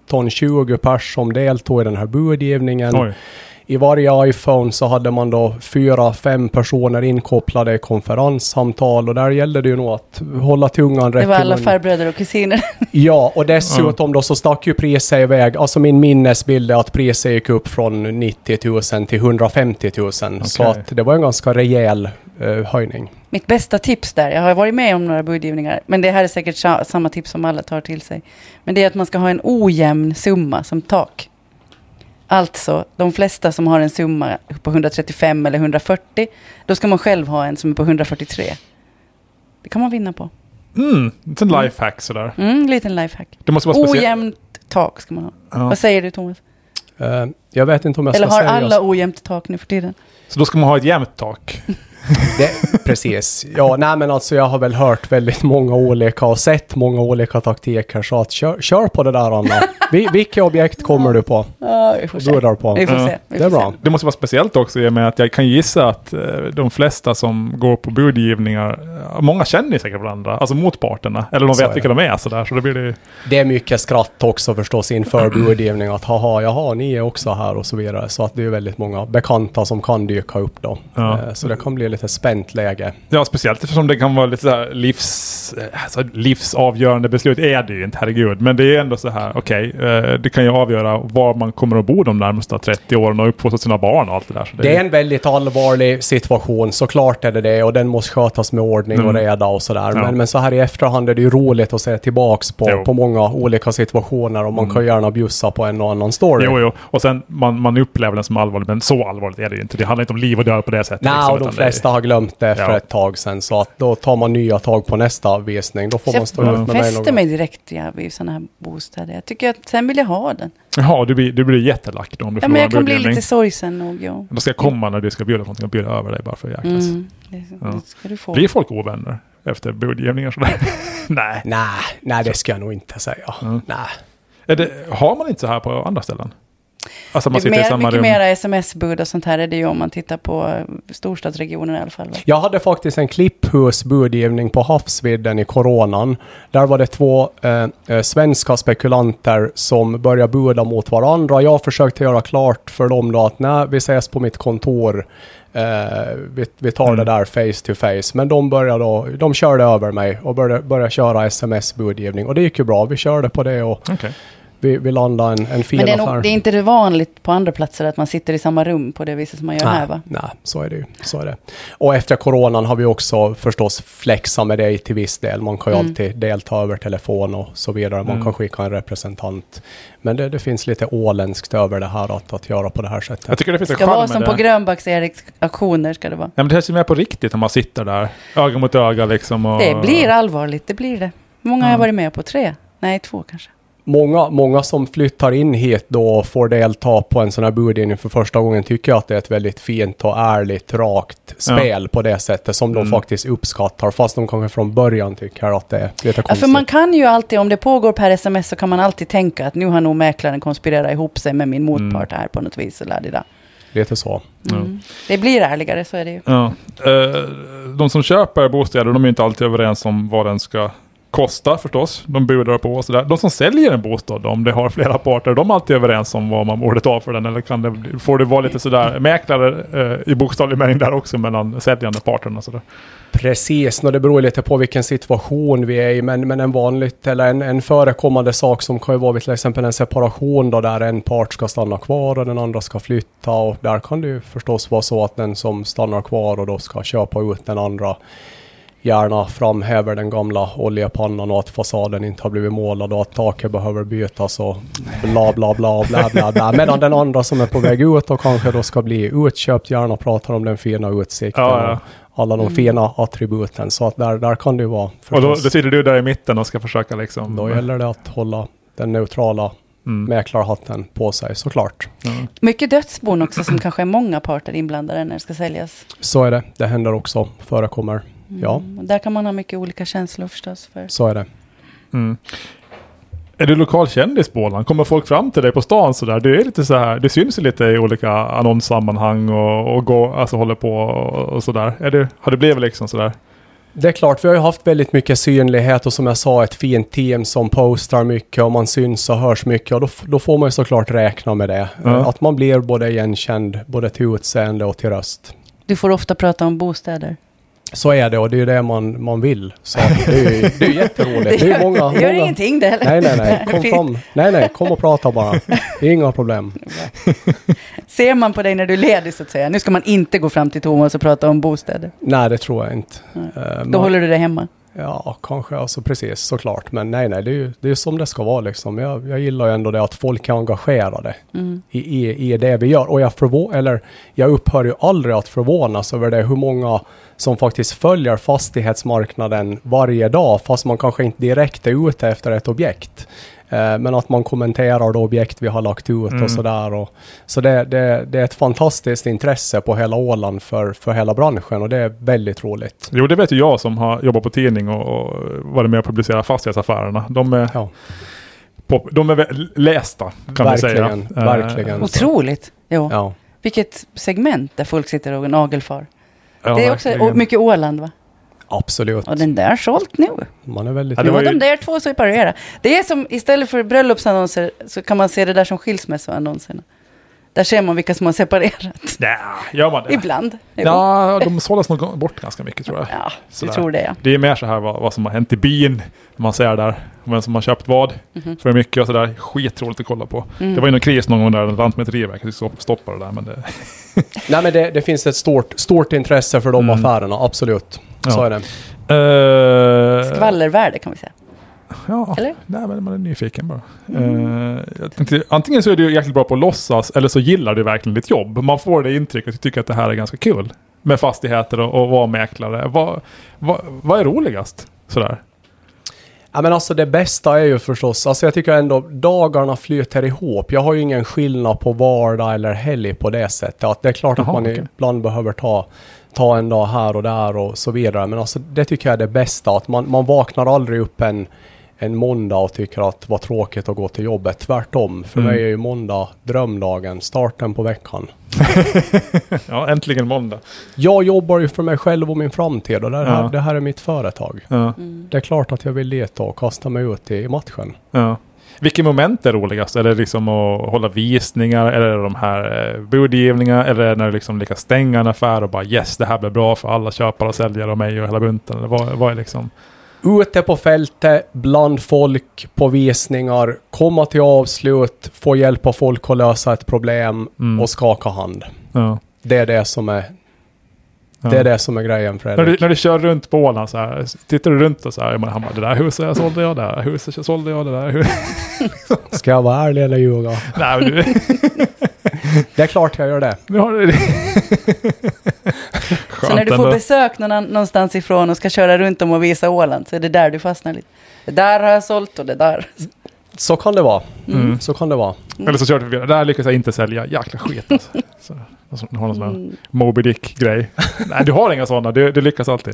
15-20 pers som deltog i den här budgivningen. Oj. I varje iPhone så hade man då 4-5 personer inkopplade i konferenssamtal och där gällde det ju nog att hålla tungan rätt. Det var alla farbröder och kusiner. Ja, och dessutom då så stack ju priset iväg. Alltså min minnesbild är att priset gick upp från 90 000 till 150 000. Okay. Så att det var en ganska rejäl höjning. Mitt bästa tips där, jag har varit med om några budgivningar, men det här är säkert samma tips som alla tar till sig. Men det är att man ska ha en ojämn summa som tak. Alltså, de flesta som har en summa på 135 eller 140, då ska man själv ha en som är på 143. Det kan man vinna på. Liten lifehack sådär. Liten lifehack. Det måste vara ojämnt tak ska man ha. Ja. Vad säger du, Thomas? Jag vet inte om jag eller ska säga... Eller har alla ojämnt tak nu för tiden? Så då ska man ha ett jämnt tak. Precis. Ja, nej men alltså jag har väl hört väldigt många olika och sett många olika taktiker, så att kör på det där, Anna. Vilka objekt kommer du på? Ja, vi får se. Vi får se. Det är bra. Det måste vara speciellt också i och med att jag kan gissa att de flesta som går på budgivningar, många känner säkert varandra, alltså motparterna, eller de vet vilka de är sådär, så det blir det. Det är mycket skratt också förstås inför budgivning, att jaha, ni är också här och så vidare, så att det är väldigt många bekanta som kan dyka upp då. Ja. Så det kan bli lite spänt läge. Ja, speciellt eftersom det kan vara lite så här livsavgörande beslut är det ju inte, herregud. Men det är ändå så här, okej, det kan ju avgöra var man kommer att bo de närmaste 30 åren och uppfostra sina barn och allt det där. Så det är en väldigt allvarlig situation, såklart är det, och den måste skötas med ordning och reda och sådär. Ja. Men så här i efterhand är det ju roligt att se tillbaks på många olika situationer, och man kan gärna bjussa på en och annan story. Jo. Och sen man upplever den som allvarlig, men så allvarligt är det ju inte. Det handlar inte om liv och död på det sättet. Nej, liksom, och de flesta har glömt det för ett tag sedan, så att då tar man nya tag på nästa visning. Då får man stå ut med mig. Jag fäster mig direkt vid sådana här bostäder. Jag tycker att sen vill jag ha den. Jaha, du blir jättelack då om du får men jag kan bli lite sorgsen nog, ja. Då ska jag komma när du ska bjuda någonting och bjuda över dig bara för att jäklas. Det ska du få. Blir folk ovänner efter budgivningar sådär? Nej, det ska jag nog inte säga. Nej. Har man inte så här på andra ställen? Alltså man det är mycket rum. mer sms-bud och sånt här är det ju om man tittar på storstadsregionen i alla fall. Jag hade faktiskt en klipphusbudgivning på havsvidden i coronan. Där var det 2 svenska spekulanter som började buda mot varandra. Jag försökte göra klart för dem då att vi ses på mitt kontor. Vi tar det där face to face. Men de körde över mig och började köra sms-budgivning. Och det gick ju bra. Vi körde på det och... Okay. Vi landade en fin affär. Men det är inte det vanligt på andra platser att man sitter i samma rum på det viset som man gör här, va? Nej, så är det ju. Och efter coronan har vi också förstås flexat med det till viss del. Man kan ju alltid delta över telefon och så vidare. Man kan skicka en representant. Men det finns lite åländskt över det här att göra på det här sättet. Jag tycker det finns ska vara som på Grönbacks auktioner ska det vara. Ja, men det här är mer på riktigt när man sitter där. Öga mot öga liksom. Och... Det blir allvarligt, det blir det. Många har varit med på 3. Nej, 2 kanske. Många som flyttar in hit då och får delta på en sån här budgivning för första gången tycker att det är ett väldigt fint och ärligt, rakt spel på det sättet som de faktiskt uppskattar, fast de kanske från början tycker att det är lite konstigt. För man kan ju alltid, om det pågår per sms så kan man alltid tänka att nu har nog mäklaren konspirerat ihop sig med min motpart här på något vis. Eller det där. Lite så. Det blir ärligare, så är det ju. Ja. De som köper bostäder, de är inte alltid överens om vad den ska kosta förstås. De budar på och sådär. De som säljer en bostad, om det har flera parter, de är alltid överens om vad man borde ta för den. Eller får det vara lite sådär mäklare i bokstavlig mening där också mellan säljande parterna sådär? Precis, och det beror lite på vilken situation vi är i, men en vanligt eller en förekommande sak som kan ju vara till exempel en separation då, där en part ska stanna kvar och den andra ska flytta, och där kan det ju förstås vara så att den som stannar kvar och då ska köpa ut den andra gärna framhäver den gamla oljepannan och att fasaden inte har blivit målad och att taket behöver bytas och bla bla bla bla bla bla. Medan den andra som är på väg ut och kanske då ska bli utköpt gärna pratar om den fina utsikten och alla de fina attributen. Så att där kan det ju vara. Och då sitter du där i mitten och ska försöka liksom... Då gäller det att hålla den neutrala mäklarhatten på sig, såklart. Mycket dödsbon också som kanske är många parter inblandade när det ska säljas. Så är det. Det händer också. Förekommer. Ja. Där kan man ha mycket olika känslor förstås. Så är det. Är du lokalkändis, Bålan? Kommer folk fram till dig på stan så där? Du är lite så här, du syns lite i olika annonssammanhang och går, alltså håller på och så där. Har det blivit liksom så där? Det är klart, vi har ju haft väldigt mycket synlighet och som jag sa ett fint team som postar mycket och man syns och hörs mycket, och då får man ju såklart räkna med det. Att man blir både igenkänd, både till utseende och till röst. Du får ofta prata om bostäder. Så är det, och det är ju det man vill. Så det är ju jätteroligt. Det är många, gör ingenting det heller. Nej. Kom fram. Nej, kom och prata bara. Det är inga problem. Ser man på dig när du är ledig så att säga? Nu ska man inte gå fram till Thomas och prata om bostäder. Nej, det tror jag inte. Då håller du det hemma? Ja, kanske. Alltså precis, såklart. Men nej, det är ju som det ska vara liksom. Jag gillar ju ändå det att folk är engagerade i det vi gör. Och jag upphör ju aldrig att förvånas över det, hur många som faktiskt följer fastighetsmarknaden varje dag, fast man kanske inte direkt är ute efter ett objekt. Men att man kommenterar då objekt vi har lagt ut och sådär. Så det är ett fantastiskt intresse på hela Åland för hela branschen och det är väldigt roligt. Jo, det vet ju jag som har jobbat på tidning och varit med och publicerat fastighetsaffärerna. De är väl lästa, kan man säga. Verkligen. Otroligt. Jo. Ja. Vilket segment där folk sitter och nagelfar. Ja, det är också mycket Åland, va? Absolut. Och den där sålt nu. Man är väldigt... Ja, Det var de där två som separera. Det är som, istället för bröllopsannonser så kan man se det där som skilsmässoannonserna. Där ser man vilka som har separerat. Ja, gör man det? Ibland. Ja, de sållas nog bort ganska mycket, tror jag. Ja, Sådär. jag tror det, ja. Det är mer så här vad som har hänt i byn. Man ser där vem som har köpt vad för mycket och sådär. Skitroligt att kolla på. Det var ju någon kris någon gång där Lantmäteriverket stoppade det där. Men det... Nej, men det finns ett stort intresse för de affärerna, absolut. Så är det. Skvallervärde kan vi säga. Ja, eller? Nej, men man är nyfiken bara. Jag tänkte, antingen så är du jäkligt bra på att låtsas eller så gillar du verkligen ditt jobb. Man får det intrycket att du tycker att det här är ganska kul. Med fastigheter och vara mäklare. Vad är roligast? Sådär. Ja, men alltså det bästa är ju förstås, alltså jag tycker ändå dagarna flyter ihop. Jag har ju ingen skillnad på vardag eller helg på det sättet. Att det är klart att man ibland behöver ta en dag här och där och så vidare. Men alltså det tycker jag är det bästa. Att man vaknar aldrig upp en måndag och tycker att det var tråkigt att gå till jobbet. Tvärtom. För mig är ju måndag drömdagen, starten på veckan. Ja, äntligen måndag. Jag jobbar ju för mig själv och min framtid och det här är mitt företag. Ja. Det är klart att jag vill leta och kasta mig ut i matchen. Ja. Vilken moment är roligast? Är det liksom att hålla visningar? Eller är det de här budgivningar? Eller är det när du liksom lyckas stänga en affär och bara yes, det här blir bra för alla köpare och säljare och mig och hela bunten? Eller vad är liksom... Ute på fältet, bland folk, på visningar, komma till avslut, få hjälpa folk att lösa ett problem och skaka hand. Ja. Det är det som är det är det som är grejen, Fredrik. När du kör runt på Åland så här, tittar du runt och så här, man hamnar, det där huset jag sålde jag, det där huset jag sålde jag, det där huset. Ska jag vara ärlig eller ljuga? Nej, men du... Det är klart jag gör det. Nu har du det. Så när du får besök någonstans ifrån och ska köra runt om och visa Åland, så är det där du fastnar lite. Det där har jag sålt och det där. Så kan det vara. Så kan det vara. Eller så kör du förbi. Där lyckas jag inte sälja. Jäkla skit alltså. Så, du har någon sån här Moby Dick-grej. Nej, du har inga sådana. Du lyckas alltid.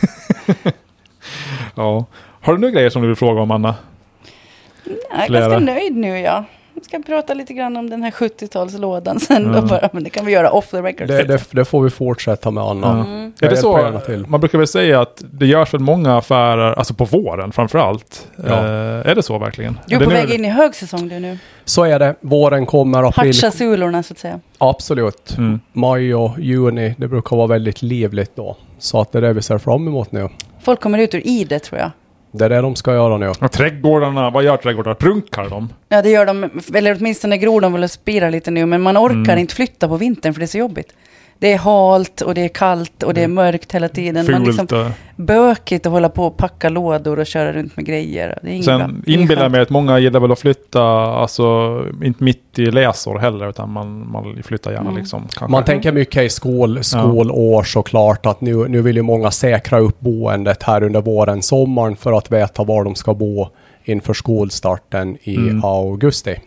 Ja. Har du några grejer som du vill fråga om, Anna? Jag är ganska nöjd nu, ja. Vi ska prata lite grann om den här 70-talslådan sen då bara, men det kan vi göra off the record. Det får vi fortsätta med, Anna. Är det så? Man brukar väl säga att det görs väl många affärer, alltså på våren framförallt. Ja. Är det så verkligen? Du är på väg in i högsäsong du nu. Så är det. Våren kommer, april. Hatcha sulorna så att säga. Absolut. Maj och juni, det brukar vara väldigt livligt då. Så att det är det vi ser fram emot nu. Folk kommer ut ur det, tror jag. Det är det de ska göra nu. Och trädgårdarna, vad gör trädgårdarna? Prunkar de? Ja, det gör de. Eller åtminstone gror de väl och spirar lite nu. Men man orkar inte flytta på vintern för det är så jobbigt. Det är halt och det är kallt och det är mörkt hela tiden. Fult. Man liksom bökigt att hålla på och packa lådor och köra runt med grejer. Det är sen inbillar mig att många gillar väl att flytta, alltså inte mitt i läsår heller, utan man flyttar gärna liksom. Kanske. Man tänker mycket i skolår såklart, att nu vill ju många säkra upp boendet här under våren, sommaren för att veta var de ska bo inför skolstarten i augusti.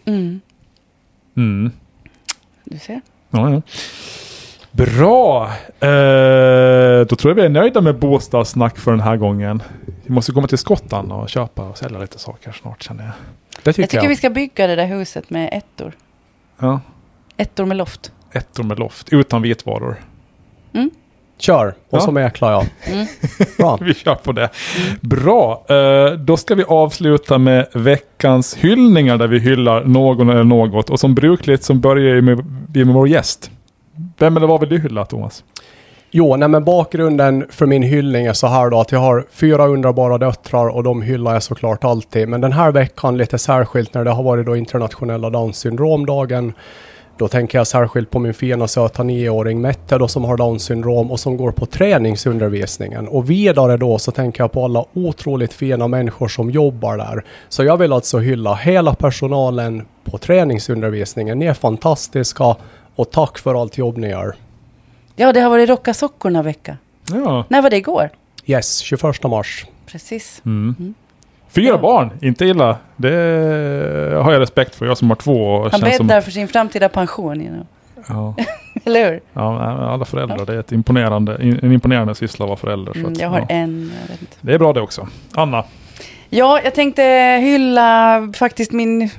Du ser. Ja. Bra! Då tror jag vi är nöjda med bostadssnack för den här gången. Vi måste komma till Skottland och köpa och sälja lite saker snart, känner jag. Jag tycker vi ska bygga det där huset med ettor. Ja. Ettor med loft. Ettor med loft, utan vitvaror. Kör, och så mäklar jag. Bra. Vi kör på det. Bra, då ska vi avsluta med veckans hyllningar där vi hyllar någon eller något. Och som brukligt så börjar vi med vår gäst. Vem eller vad vill du hylla, Thomas? Jo, men bakgrunden för min hyllning är så här då, att jag har 4 underbara döttrar och de hyllar jag såklart alltid. Men den här veckan lite särskilt när det har varit då internationella Downs syndromdagen. Då tänker jag särskilt på min fina söta 9-åring Mette då, som har Downs syndrom och som går på träningsundervisningen. Och vidare då så tänker jag på alla otroligt fina människor som jobbar där. Så jag vill alltså hylla hela personalen på träningsundervisningen. Ni är fantastiska och tack för allt jobb ni gör. Ja, det har varit Rocka sockorna vecka. Ja. När var det igår? Yes, 21 mars. Precis. 4 barn, inte illa. Det har jag respekt för. Jag som har 2. Och Han känns bäddar för sin framtida pension. You know. Ja. Eller hur? Ja, alla föräldrar. Det är en imponerande syssla att vara förälder. Så att, Jag har ja. jag vet inte. Det är bra det också. Anna? Ja, jag tänkte hylla faktiskt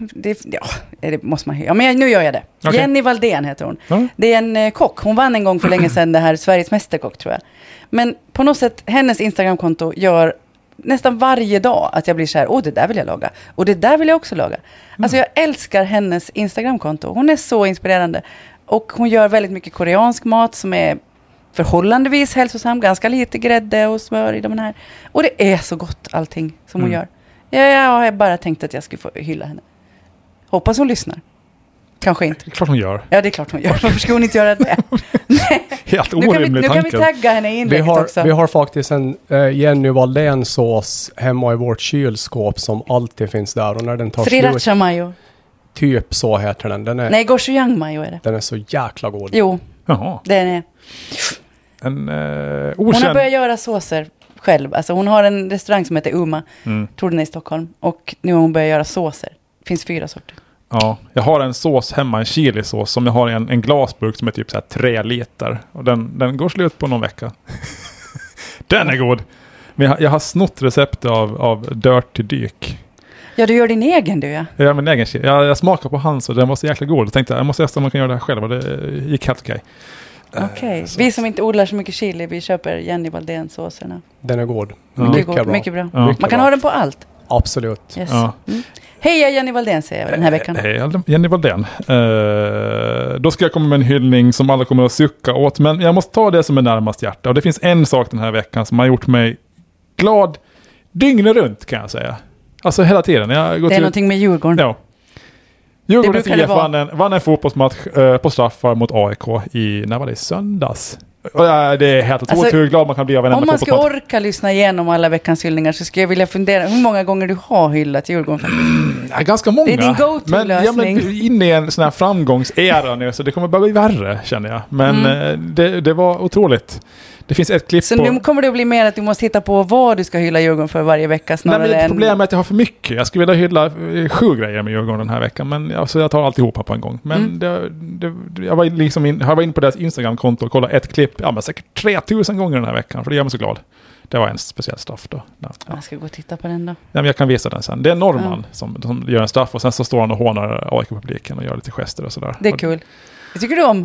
det måste man hylla. Ja, men nu gör jag det. Okay. Jenny Valdén heter hon. Ja. Det är en kock. Hon vann en gång för länge sedan det här Sveriges mästerkock, tror jag. Men på något sätt, hennes Instagramkonto gör nästan varje dag att jag blir så här, det där vill jag laga. Och det där vill jag också laga. Alltså jag älskar hennes Instagramkonto. Hon är så inspirerande. Och hon gör väldigt mycket koreansk mat som är förhållandevis hälsosam. Ganska lite grädde och smör i de här. Och det är så gott allting som hon gör. Jag har bara tänkt att jag skulle få hylla henne. Hoppas hon lyssnar. Kanske inte. Det är klart hon gör. Ja, det är klart hon gör. Varför ska hon inte göra det? Helt Nu orimlig kan vi tanke. tagga henne i inlägget också. Vi har faktiskt en Jenny Valdén-sås hemma i vårt kylskåp som alltid finns där. Och när den tar Sriracha slut, mayo. typ så heter den. Nej, gochujang mayo är det. Den är så jäkla god. Jo, Jaha. den är. En Hon har okänd... börjat göra såser själv. Alltså hon har en restaurang som heter Uma. Tror den är i Stockholm. Och nu har hon börjat göra såser. Det finns 4 sorter. Ja, jag har en sås hemma, en chilisås som jag har i en glasburk som är typ så här 3 liter. Och den går slut på någon vecka. Den är god. Men jag har snott recept av Dirty Dyk. Ja, du gör din egen du, ja. Jag gör min egen chili. Jag smakar på hans och den var så jäkla god. Jag tänkte jag måste testa om man kan göra det här själv och det gick helt okej. Okej. Vi som inte odlar så mycket chili, vi köper Jenny Valdén-såserna. Den är god. Mycket god, mycket bra. Ja. Man kan ha den på allt. Absolut. Yes. Ja. Hej, Jenny Valdén säger jag den här veckan. Hej, Jenny Valdén. Då ska jag komma med en hyllning som alla kommer att sucka åt. Men jag måste ta det som är närmast hjärta. Och det finns en sak den här veckan som har gjort mig glad dygnet runt, kan jag säga. Alltså hela tiden. Det är någonting med Djurgården. Ja. Djurgårdens brukar det IF vann en fotbollsmatch på straffar mot AIK när var det? Söndags. Och det är helt otroligt hur glad man kan bli av en enda om man ska fotbollsmatch. orka lyssna igenom alla veckans hyllningar så ska jag vilja fundera hur många gånger du har hyllat Djurgården. Ja, ganska många. Det är din go-to-lösning. Men inne i en sån här framgångsera nu så det kommer bara bli värre, känner jag. Men det var otroligt. Det finns ett klipp så nu kommer det att bli mer att du måste hitta på vad du ska hylla Djurgården för varje vecka snarare. Nej, men problemet är att jag har för mycket. Jag skulle vilja hylla 7 grejer med Djurgården den här veckan. Men alltså, jag tar alltihopa på en gång. Men jag var inne på deras Instagram-konto och kollade ett klipp. Ja, men säkert 3000 gånger den här veckan. För det gör mig så glad. Det var en speciell straff då. Ja. Jag ska gå och titta på den då. Ja, men jag kan visa den sen. Det är Norman som gör en straff. Och sen så står han och hånar AIK-publiken och gör lite gester och sådär. Det är kul. Det tycker du om?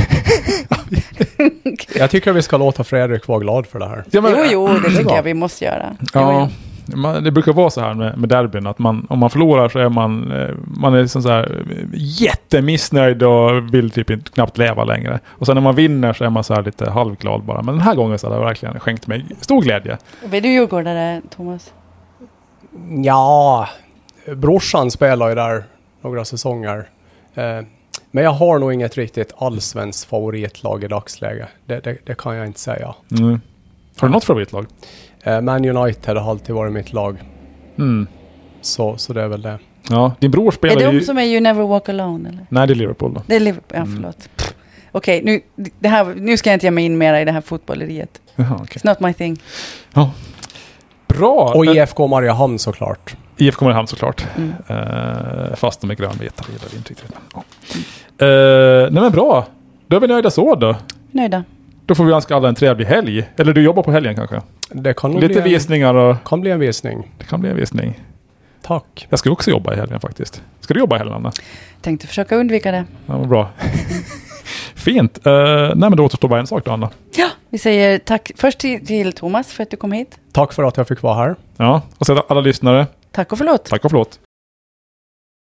Jag tycker vi ska låta Fredrik vara glad för det här. Ja, men, jo, det tycker jag vi måste göra. Ja, det brukar vara så här med derbyn att om man förlorar så är man är liksom så här jättemissnöjd och vill typ knappt leva längre. Och sen när man vinner så är man så här lite halvglad bara. Men den här gången så har det verkligen skänkt mig stor glädje. Är du djurgårdare, Thomas? Ja, brorsan spelar ju där några säsonger. Men jag har nog inget riktigt allsvenskt favoritlag i dagsläge. Det kan jag inte säga. Har du något favoritlag? Man United har alltid varit mitt lag. Så det är väl det. Ja, din bror spelar ju... Är det de som är You Never Walk Alone? Eller? Nej, det är Liverpool då. Det är Liverpool, ja förlåt. Okej, nu ska jag inte ge mig in mera i det här fotbolleriet. Jaha, okay. It's not my thing. Ja. Bra! Och IFK Mariehamn såklart. IFK Mariehamn såklart. Fast de är grönvita. Nej men bra. Då är vi nöjda så då. Nöjda. Då får vi önska alla en trevlig helg. Eller du jobbar på helgen kanske? Det kan nog lite visningar och... Kan bli en visning. Det kan bli en visning. Tack. Jag ska också jobba i helgen faktiskt. Ska du jobba i helgen, Anna? Tänkte försöka undvika det. Ja, vad bra. Fint. Nej men då återstår bara en sak då, Anna. Ja, vi säger tack först till Thomas för att du kom hit. Tack för att jag fick vara här. Ja, och så alla lyssnare. Tack och förlåt. Tack och förlåt.